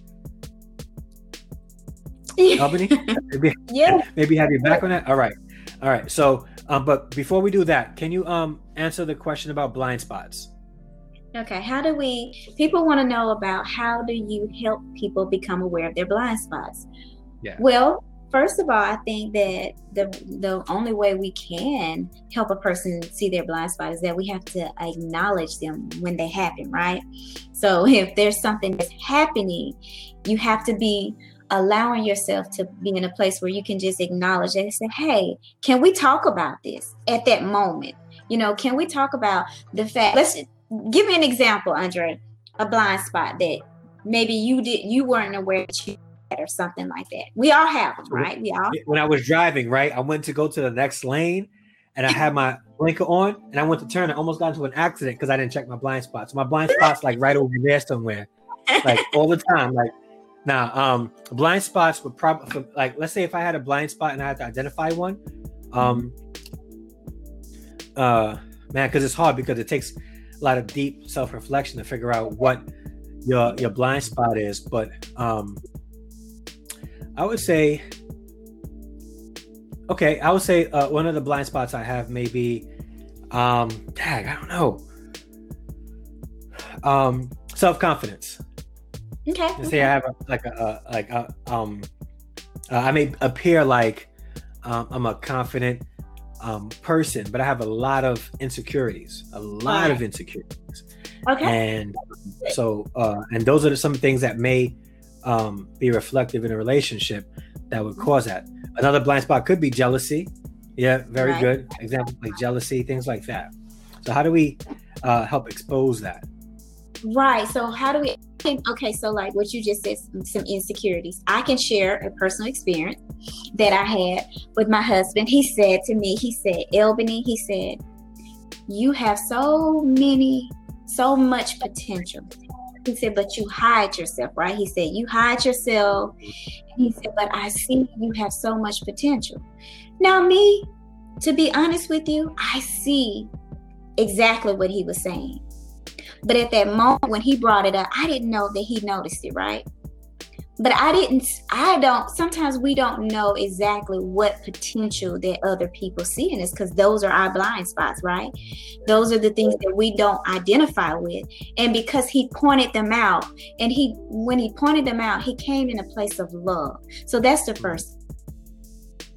Albany? Maybe, yeah. Maybe have you back on that? All right. All right. So, um, but before we do that, can you um answer the question about blind spots? Okay, how do we, people want to know about how do you help people become aware of their blind spots? Yeah. Well, first of all, I think that the the only way we can help a person see their blind spot is that we have to acknowledge them when they happen, right? So if there's something that's happening, you have to be allowing yourself to be in a place where you can just acknowledge it and say, hey, can we talk about this at that moment? You know, can we talk about the fact, let's give me an example, Andre, a blind spot that maybe you did, you weren't aware that you had or something like that. We all have them, right? We all. When I was driving, right, I went to go to the next lane and I had my blinker on and I went to turn. I almost got into an accident because I didn't check my blind spots. So my blind spot's like right over there somewhere, like all the time. Like now, um, blind spots would probably, like, let's say if I had a blind spot and I had to identify one, um, uh, man, because it's hard because it takes a lot of deep self-reflection to figure out what your your blind spot is. But um I would say okay I would say uh, one of the blind spots I have may be um dang, I don't know um self-confidence. Okay, to say okay. I have a, like a, a like a, um uh, I may appear like um, I'm a confident Um, person, but I have a lot of insecurities, a lot right. of insecurities. Okay. And so, uh, and those are some things that may um, be reflective in a relationship that would cause that. Another blind spot could be jealousy. Yeah, very right. good. Example like jealousy, things like that. So how do we uh, help expose that? Right. So how do we, okay, so like what you just said, some insecurities. I can share a personal experience that I had with my husband. He said to me, he said, Albany, he said, you have so many, so much potential. He said, but you hide yourself, right? He said, you hide yourself. He said, but I see you have so much potential. Now me, to be honest with you, I see exactly what he was saying. But at that moment when he brought it up, I didn't know that he noticed it, right? But I didn't, I don't, sometimes we don't know exactly what potential that other people see in us, because those are our blind spots, right? Those are the things that we don't identify with. And because he pointed them out, and he, when he pointed them out, he came in a place of love. So that's the first.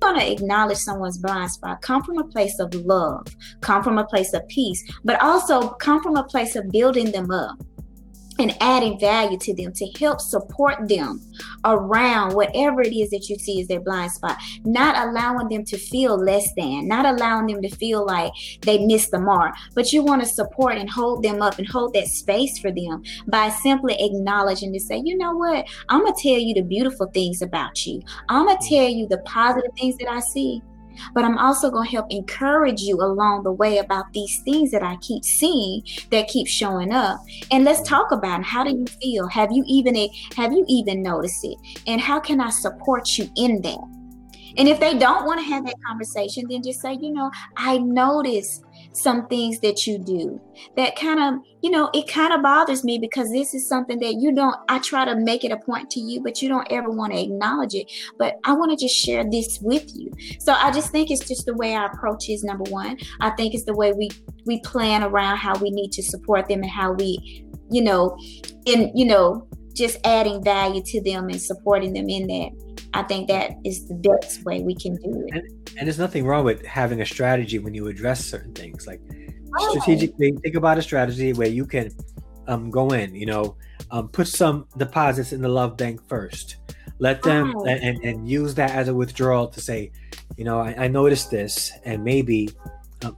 want to acknowledge someone's blind spot, come from a place of love, come from a place of peace, but also come from a place of building them up and adding value to them to help support them around whatever it is that you see as their blind spot, not allowing them to feel less than, not allowing them to feel like they missed the mark, but you want to support and hold them up and hold that space for them by simply acknowledging to say, you know what, I'm going to tell you the beautiful things about you. I'm going to tell you the positive things that I see. But I'm also going to help encourage you along the way about these things that I keep seeing that keep showing up. And let's talk about it. How do you feel? Have you even have you even noticed it? And how can I support you in that? And if they don't want to have that conversation, then just say, you know, I notice some things that you do that kind of, you know, it kind of bothers me because this is something that you don't, I try to make it a point to you, but you don't ever want to acknowledge it. But I want to just share this with you. So I just think it's just the way our approach is, number one. I think it's the way we, we plan around how we need to support them and how we, you know, in, you know, just adding value to them and supporting them in that. I think that is the best way we can do it. And, and there's nothing wrong with having a strategy when you address certain things. Like oh. strategically, think about a strategy where you can um, go in, you know, um, put some deposits in the love bank first. Let them oh. and, and, and use that as a withdrawal to say, you know, I, I noticed this, and maybe. Um,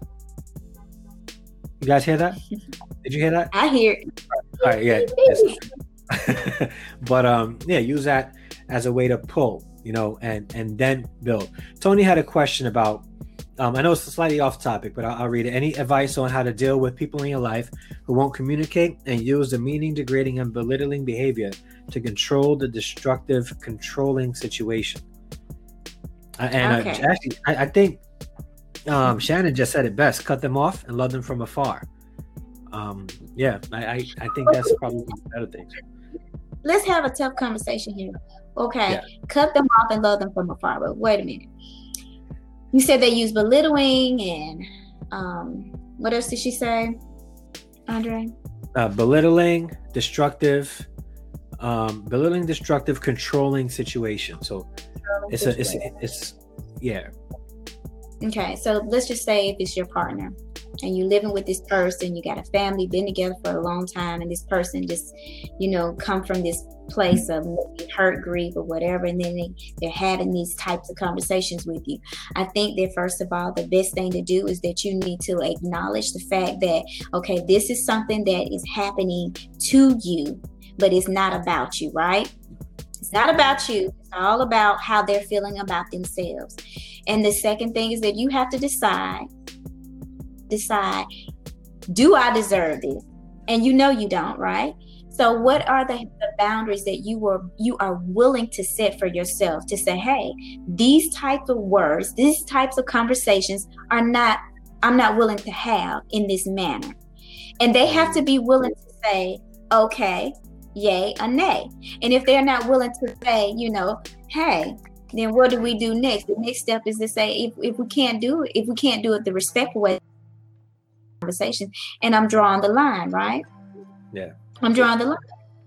you guys hear that? Did you hear that? I hear it. All right, yeah. Yes. But um, yeah, use that as a way to pull, you know, and and then build. Tony had a question about, um, I know it's slightly off topic, but I'll, I'll read it. Any advice on how to deal with people in your life who won't communicate and use the meaning degrading and belittling behavior to control the destructive, controlling situation? Uh, and okay. uh, actually, I, I think um, Shannon just said it best: cut them off and love them from afar. Um, yeah, I, I, I think that's probably one of the better things. Let's have a tough conversation here. Okay, yeah. Cut them off and love them from afar. But wait a minute. You said they use belittling and um, what else did she say, Andre? Uh, belittling, destructive, um, belittling, destructive, controlling situation. So controlling it's situation. a, it's, it's, yeah. Okay, so let's just say if it's your partner and you're living with this person, you got a family, been together for a long time, and this person just, you know, come from this place of maybe hurt, grief, or whatever, and then they, they're having these types of conversations with you. I think that first of all, the best thing to do is that you need to acknowledge the fact that, okay, this is something that is happening to you, but it's not about you, right? It's not about you. It's all about how they're feeling about themselves. And the second thing is that you have to decide decide, do I deserve this? And you know you don't, right? So what are the, the boundaries that you were you are willing to set for yourself to say, hey, these types of words, these types of conversations are not, I'm not willing to have in this manner. And they have to be willing to say, okay, yay or nay. And if they're not willing to say, you know, hey, then what do we do next? The next step is to say, if, if we can't do it, if we can't do it the respectful way, conversation, and I'm drawing the line, right? Yeah. I'm drawing the line.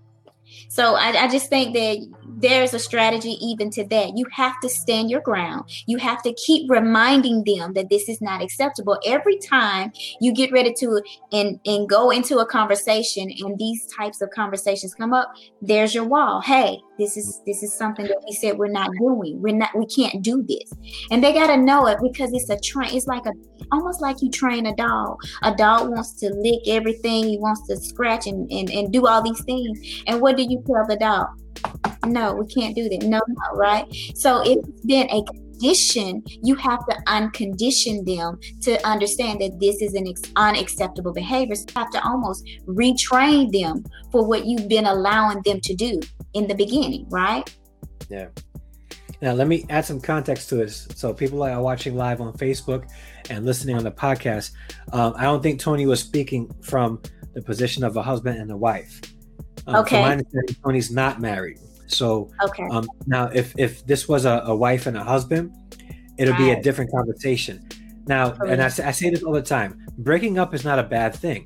So I, I just think that there's a strategy even to that. You have to stand your ground. You have to keep reminding them that this is not acceptable. Every time you get ready to and, and go into a conversation and these types of conversations come up, there's your wall. Hey, this is this is something that we said we're not doing. We're not, we can't do this. And they gotta know it because it's a train, it's like a almost like you train a dog. A dog wants to lick everything, he wants to scratch and, and, and do all these things. And what do you tell the dog? No, we can't do that. No, no, right? So if it's been a condition, you have to uncondition them to understand that this is an ex- unacceptable behavior. So you have to almost retrain them for what you've been allowing them to do in the beginning, right? Yeah. Now, let me add some context to this. So people that are watching live on Facebook and listening on the podcast, um, I don't think Tony was speaking from the position of a husband and a wife. Um, okay. From my understanding, Tony's not married. So okay. um, now if, if this was a, a wife and a husband, it'll right. be a different conversation. Now, okay. and I, I say this all the time, breaking up is not a bad thing.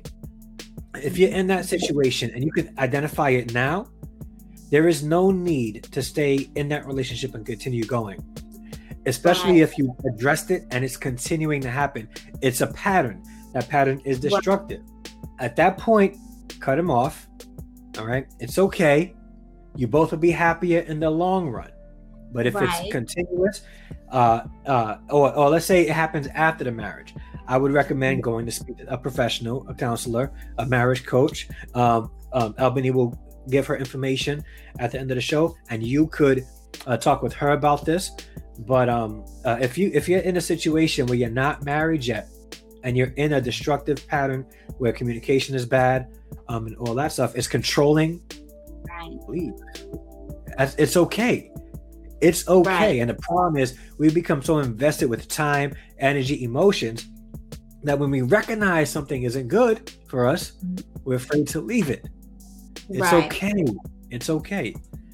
If you're in that situation and you can identify it now, there is no need to stay in that relationship and continue going. especially Right. if you addressed it and it's continuing to happen. It's a pattern. That pattern is destructive. At that point, cut him off. All right. It's okay. You both will be happier in the long run. But if Right. it's continuous, uh, uh, or, or let's say it happens after the marriage, I would recommend going to speak to a professional, a counselor, a marriage coach. Um, um, Albany will give her information at the end of the show, and you could uh, talk with her about this. But um, uh, if you if you're in a situation where you're not married yet, and you're in a destructive pattern where communication is bad, um, and all that stuff, it's controlling. Right. Leave. It's okay. It's okay. Right. And the problem is we become so invested with time, energy, emotions that when we recognize something isn't good for us, we're afraid to leave it. It's Right. okay. It's okay.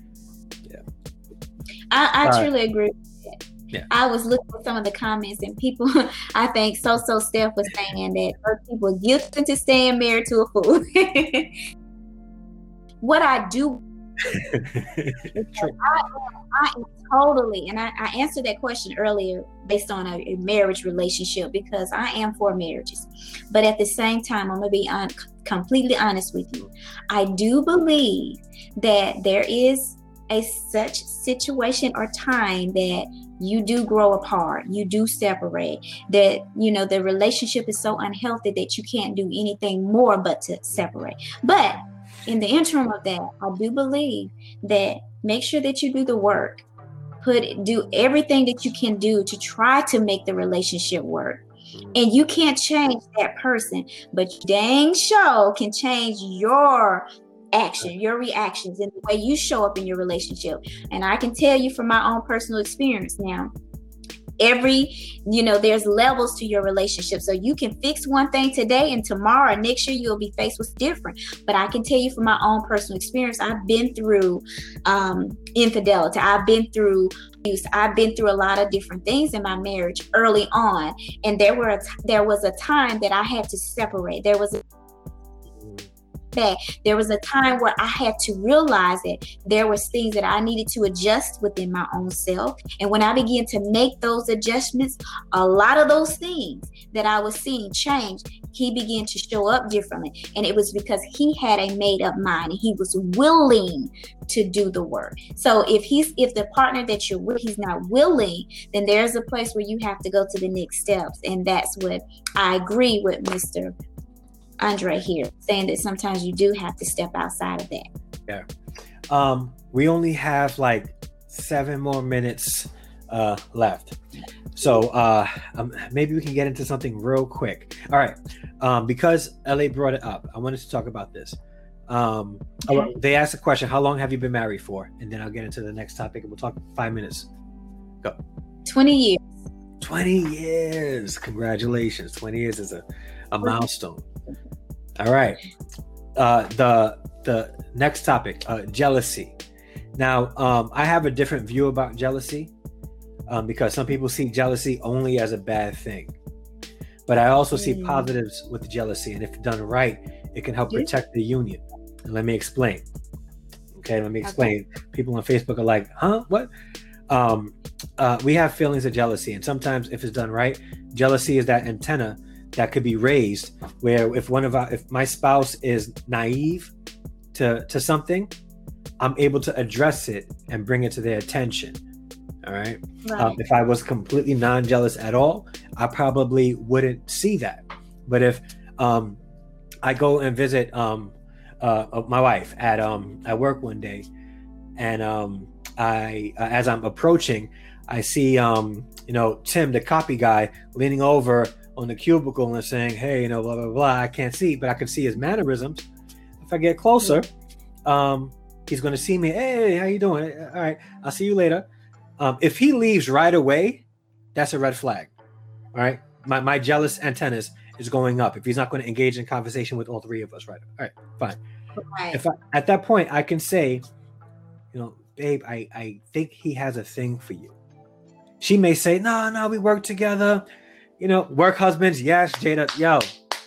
I, I All right. truly agree with that. Yeah. I was looking at some of the comments, and people, I think So So Steph was saying that other people guilty to staying married to a fool. What I do, True. I am totally, and I, I answered that question earlier based on a, a marriage relationship, because I am for marriages. But at the same time, I'm going to be on, completely honest with you. I do believe that there is a such situation or time that you do grow apart, you do separate, that, you know, the relationship is so unhealthy that you can't do anything more but to separate. But in the interim of that, I do believe that make sure that you do the work, put do everything that you can do to try to make the relationship work. And you can't change that person, but you dang sure can change your action, your reactions, and the way you show up in your relationship. And I can tell you from my own personal experience now, every, you know, there's levels to your relationship. So you can fix one thing today, and tomorrow, next year, you'll be faced with different. But I can tell you from my own personal experience, I've been through um, infidelity. I've been through abuse. I've been through a lot of different things in my marriage early on. And there were a t- there was a time that I had to separate. There was a that there was a time where I had to realize that there was things that I needed to adjust within my own self. And when I began to make those adjustments, a lot of those things that I was seeing change, he began to show up differently. And it was because he had a made up mind and he was willing to do the work. So if he's if the partner that you're with, he's not willing, then there's a place where you have to go to the next steps. And that's what I agree with Mister Andre here, saying that sometimes you do have to step outside of that. Yeah. Um, we only have like seven more minutes uh, left. So uh, um, maybe we can get into something real quick. All right. Um, because L A brought it up, I wanted to talk about this. Um, Okay. They asked a question, how long have you been married for? And then I'll get into the next topic and we'll talk five minutes. Go. twenty years. twenty years. Congratulations. twenty years is a, a milestone. All right. Uh, the the next topic, uh, jealousy. Now, um, I have a different view about jealousy um, because some people see jealousy only as a bad thing. But I also see Mm. positives with jealousy. And if done right, it can help Yeah. protect the union. And let me explain. Okay, let me explain. People on Facebook are like, huh? What? Um, uh, we have feelings of jealousy. And sometimes if it's done right, jealousy is that antenna that could be raised where if one of our, if my spouse is naive to, to something, I'm able to address it and bring it to their attention. All right. Right. Um, if I was completely non-jealous at all, I probably wouldn't see that. But if um, I go and visit um, uh, my wife at um, at work one day, and um, I, uh, as I'm approaching, I see um, you know, Tim, the copy guy, leaning over on the cubicle and saying, "Hey, you know, blah blah blah." I can't see, but I can see his mannerisms. If I get closer, um, he's going to see me. Hey, how you doing? All right, I'll see you later. Um, if he leaves right away, that's a red flag. All right. My my jealous antennas is going up if he's not going to engage in conversation with all three of us. Right. All right. Fine. Right. If I, at that point, I can say, you know, babe, I, I think he has a thing for you. She may say, no, no, we work together. You know, work husbands. Yes, Jada. Yo,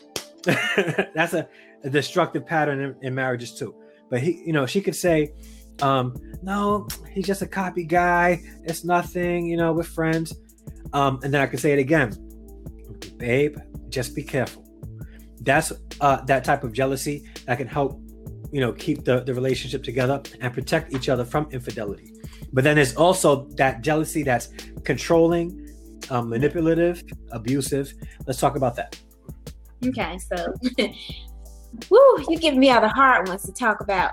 that's a, a destructive pattern in, in marriages too. But he, you know, she could say, um, no, he's just a copy guy. It's nothing, you know, we're friends. Um, and then I can say it again, babe, just be careful. That's uh, that type of jealousy that can help, you know, keep the, the relationship together and protect each other from infidelity. But then there's also that jealousy that's controlling, um, manipulative, abusive. Let's talk about that. Okay, so, woo, you give me all the hard ones to talk about.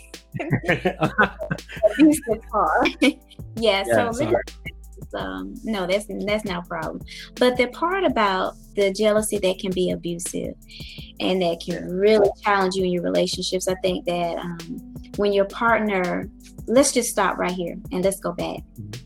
Abusive part. yeah, yeah, so sorry. Um, no, that's that's no problem. But the part about the jealousy that can be abusive and that can yeah. really challenge you in your relationships, I think that um, when your partner, let's just stop right here and let's go back.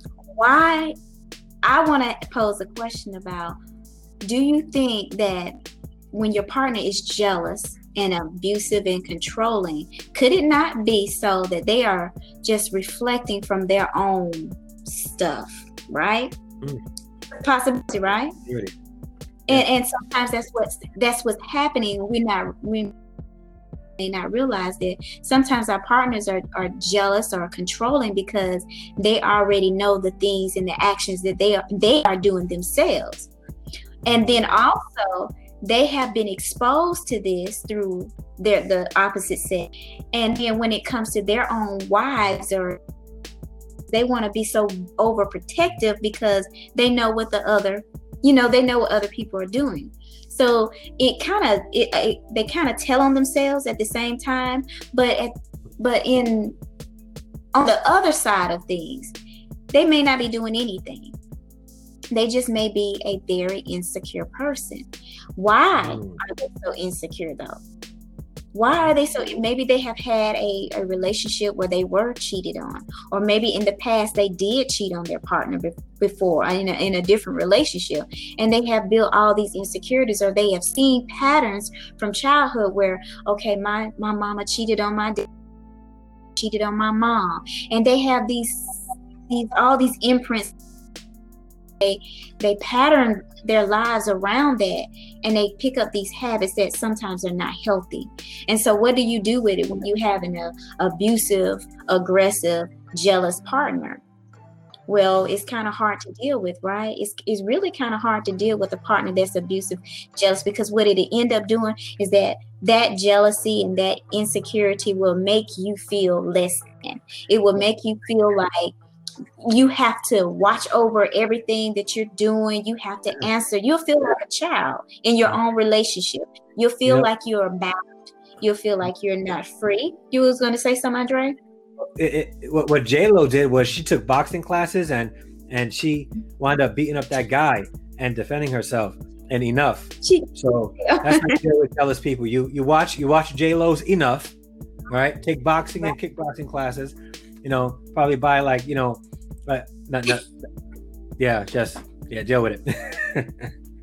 Why? I want to pose a question about, do you think that when your partner is jealous and abusive and controlling, could it not be so that they are just reflecting from their own stuff? Right? Mm. Possibility, right? Really? And and sometimes that's what's that's what's happening. We not we may not realize that sometimes our partners are, are jealous or controlling because they already know the things and the actions that they are they are doing themselves. And then also they have been exposed to this through their the opposite sex. And then when it comes to their own wives, or they want to be so overprotective because they know what the other, you know, they know what other people are doing. So it kind of, it, it, they kind of tell on themselves at the same time, but at, but in, on the other side of things, they may not be doing anything. They just may be a very insecure person. Why mm. are they so insecure though? Why are they so, maybe they have had a, a relationship where they were cheated on, or maybe in the past they did cheat on their partner be- before in a, in a different relationship, and they have built all these insecurities, or they have seen patterns from childhood where, okay, my, my mama cheated on my dad, cheated on my mom, and they have these, these all these imprints. They, they pattern their lives around that, and they pick up these habits that sometimes are not healthy. And so what do you do with it when you have an uh, abusive, aggressive, jealous partner? Well, it's kind of hard to deal with, right? It's, it's really kind of hard to deal with a partner that's abusive, jealous, because what it end up doing is that that jealousy and that insecurity will make you feel less than. It will make you feel like you have to watch over everything that you're doing. You have to answer. You'll feel like a child in your own relationship. You'll feel yep. like you're bound. You'll feel like you're not free. You was going to say something, Andre? It, it, what what J-Lo did was she took boxing classes and and she wound up beating up that guy and defending herself. And enough. She, so that's how you deal with jealous people. You you watch you watch J-Lo's Enough, right? Take boxing and kickboxing classes. You know, probably buy like, you know, but not, not, yeah, just, yeah, deal with it.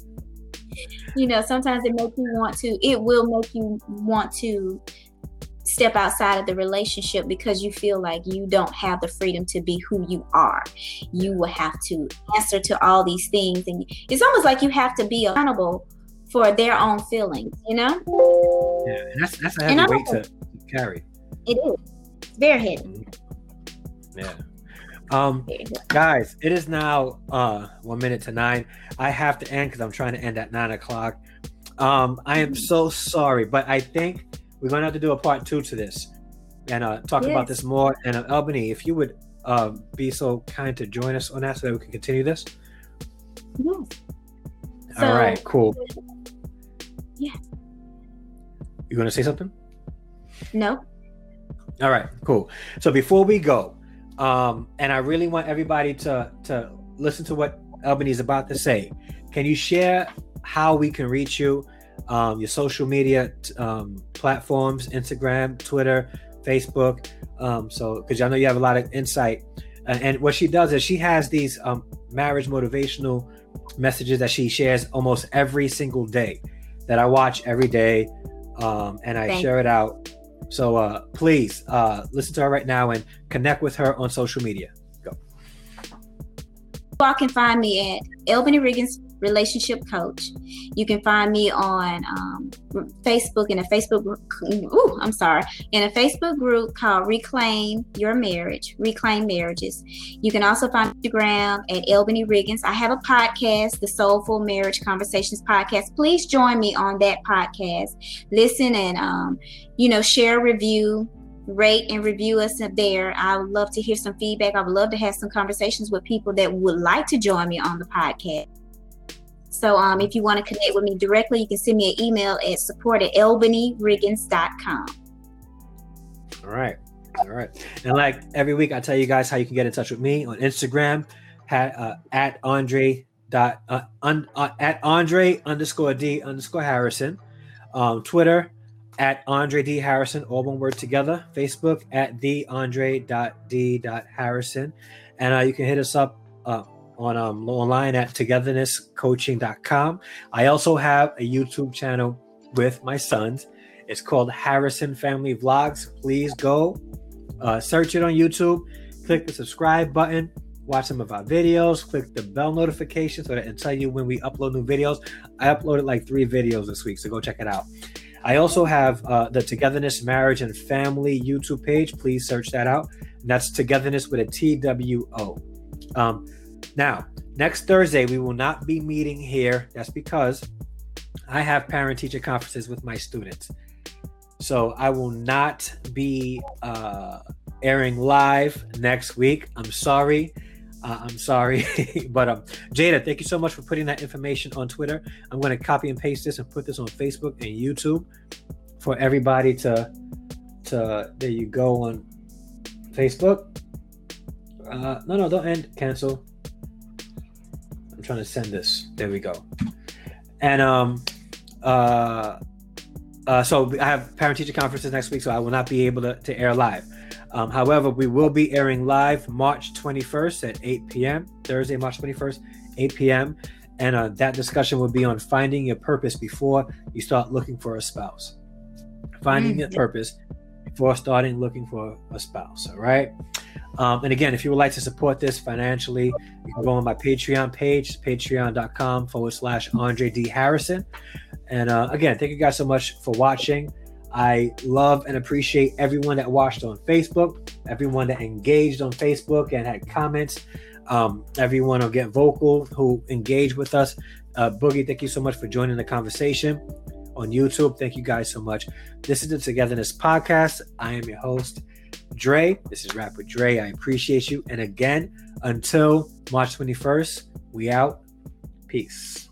You know, sometimes it makes you want to, it will make you want to step outside of the relationship because you feel like you don't have the freedom to be who you are. You will have to answer to all these things. And it's almost like you have to be accountable for their own feelings, you know? Yeah, and that's, that's a heavy weight to, to carry. It is. It's very heavy. Mm-hmm. Yeah. Um, guys, it is now uh, one minute to nine. I have to end because I'm trying to end at nine o'clock. Um, I am so sorry, but I think we're going to have to do a part two to this and uh, talk yes. about this more. And uh, Albany, if you would uh, be so kind to join us on that so that we can continue this. Yes. All so, right, cool. Yeah. You going to say something? No. All right, cool. So before we go, Um, and I really want everybody to to listen to what Albany is about to say. Can you share how we can reach you, um, your social media um, platforms, Instagram, Twitter, Facebook? Um, so, because I know you have a lot of insight. And, and what she does is she has these um, marriage motivational messages that she shares almost every single day that I watch every day, um, and I Thank share it out. So uh, please uh, listen to her right now and connect with her on social media. Go. You all can find me at Albany Riggins Relationship Coach. You can find me on um, Facebook in a Facebook group. Ooh, I'm sorry, in a Facebook group called Reclaim Your Marriage, Reclaim Marriages. You can also find Instagram at Albany Riggins. I have a podcast, the Soulful Marriage Conversations podcast. Please join me on that podcast. Listen and um, you know, share, review, rate and review us up there. I would love to hear some feedback. I would love to have some conversations with people that would like to join me on the podcast. So um, if you want to connect with me directly, you can send me an email at support at albany riggins dot com. All right. All right. And like every week, I tell you guys how you can get in touch with me on Instagram at, uh, at Andre dot uh, un, uh, at Andre underscore D underscore Harrison. Um, Twitter at Andre D Harrison, all one word together. Facebook at the Andre dot D dot Harrison, and uh, you can hit us up uh, on um, online at togetherness coaching dot com. I also have a YouTube channel with my sons. It's called Harrison Family Vlogs. Please go uh, search it on YouTube. Click the subscribe button. Watch some of our videos. Click the bell notification so that it'll tell you when we upload new videos. I uploaded like three videos this week, so go check it out. I also have uh, the Togetherness Marriage and Family YouTube page. Please search that out. And that's Togetherness with a T W O. Um, now, next Thursday, we will not be meeting here. That's because I have parent-teacher conferences with my students. So I will not be uh, airing live next week. I'm sorry. Uh, I'm sorry. but um, Jada, thank you so much for putting that information on Twitter. I'm going to copy and paste this and put this on Facebook and YouTube for everybody to, to there you go on Facebook. Uh, no, no, don't end. Cancel. I'm trying to send this. There we go. And um, uh, uh, so I have parent-teacher conferences next week, so I will not be able to, to air live. Um, however, we will be airing live March twenty-first at eight p.m. Thursday, March twenty-first, eight p.m. And uh, that discussion will be on finding your purpose before you start looking for a spouse. Finding mm-hmm. your purpose before starting looking for a spouse. All right. Um, and again, if you would like to support this financially, you can go on my Patreon page, patreon.com forward slash Andre D Harrison. And uh, again, thank you guys so much for watching. I love and appreciate everyone that watched on Facebook, everyone that engaged on Facebook and had comments, um, everyone who get vocal, who engaged with us. Uh, Boogie, thank you so much for joining the conversation on YouTube. Thank you guys so much. This is the Togetherness Podcast. I am your host, Dre. This is Rap with Dre. I appreciate you. And again, until March twenty-first, we out. Peace.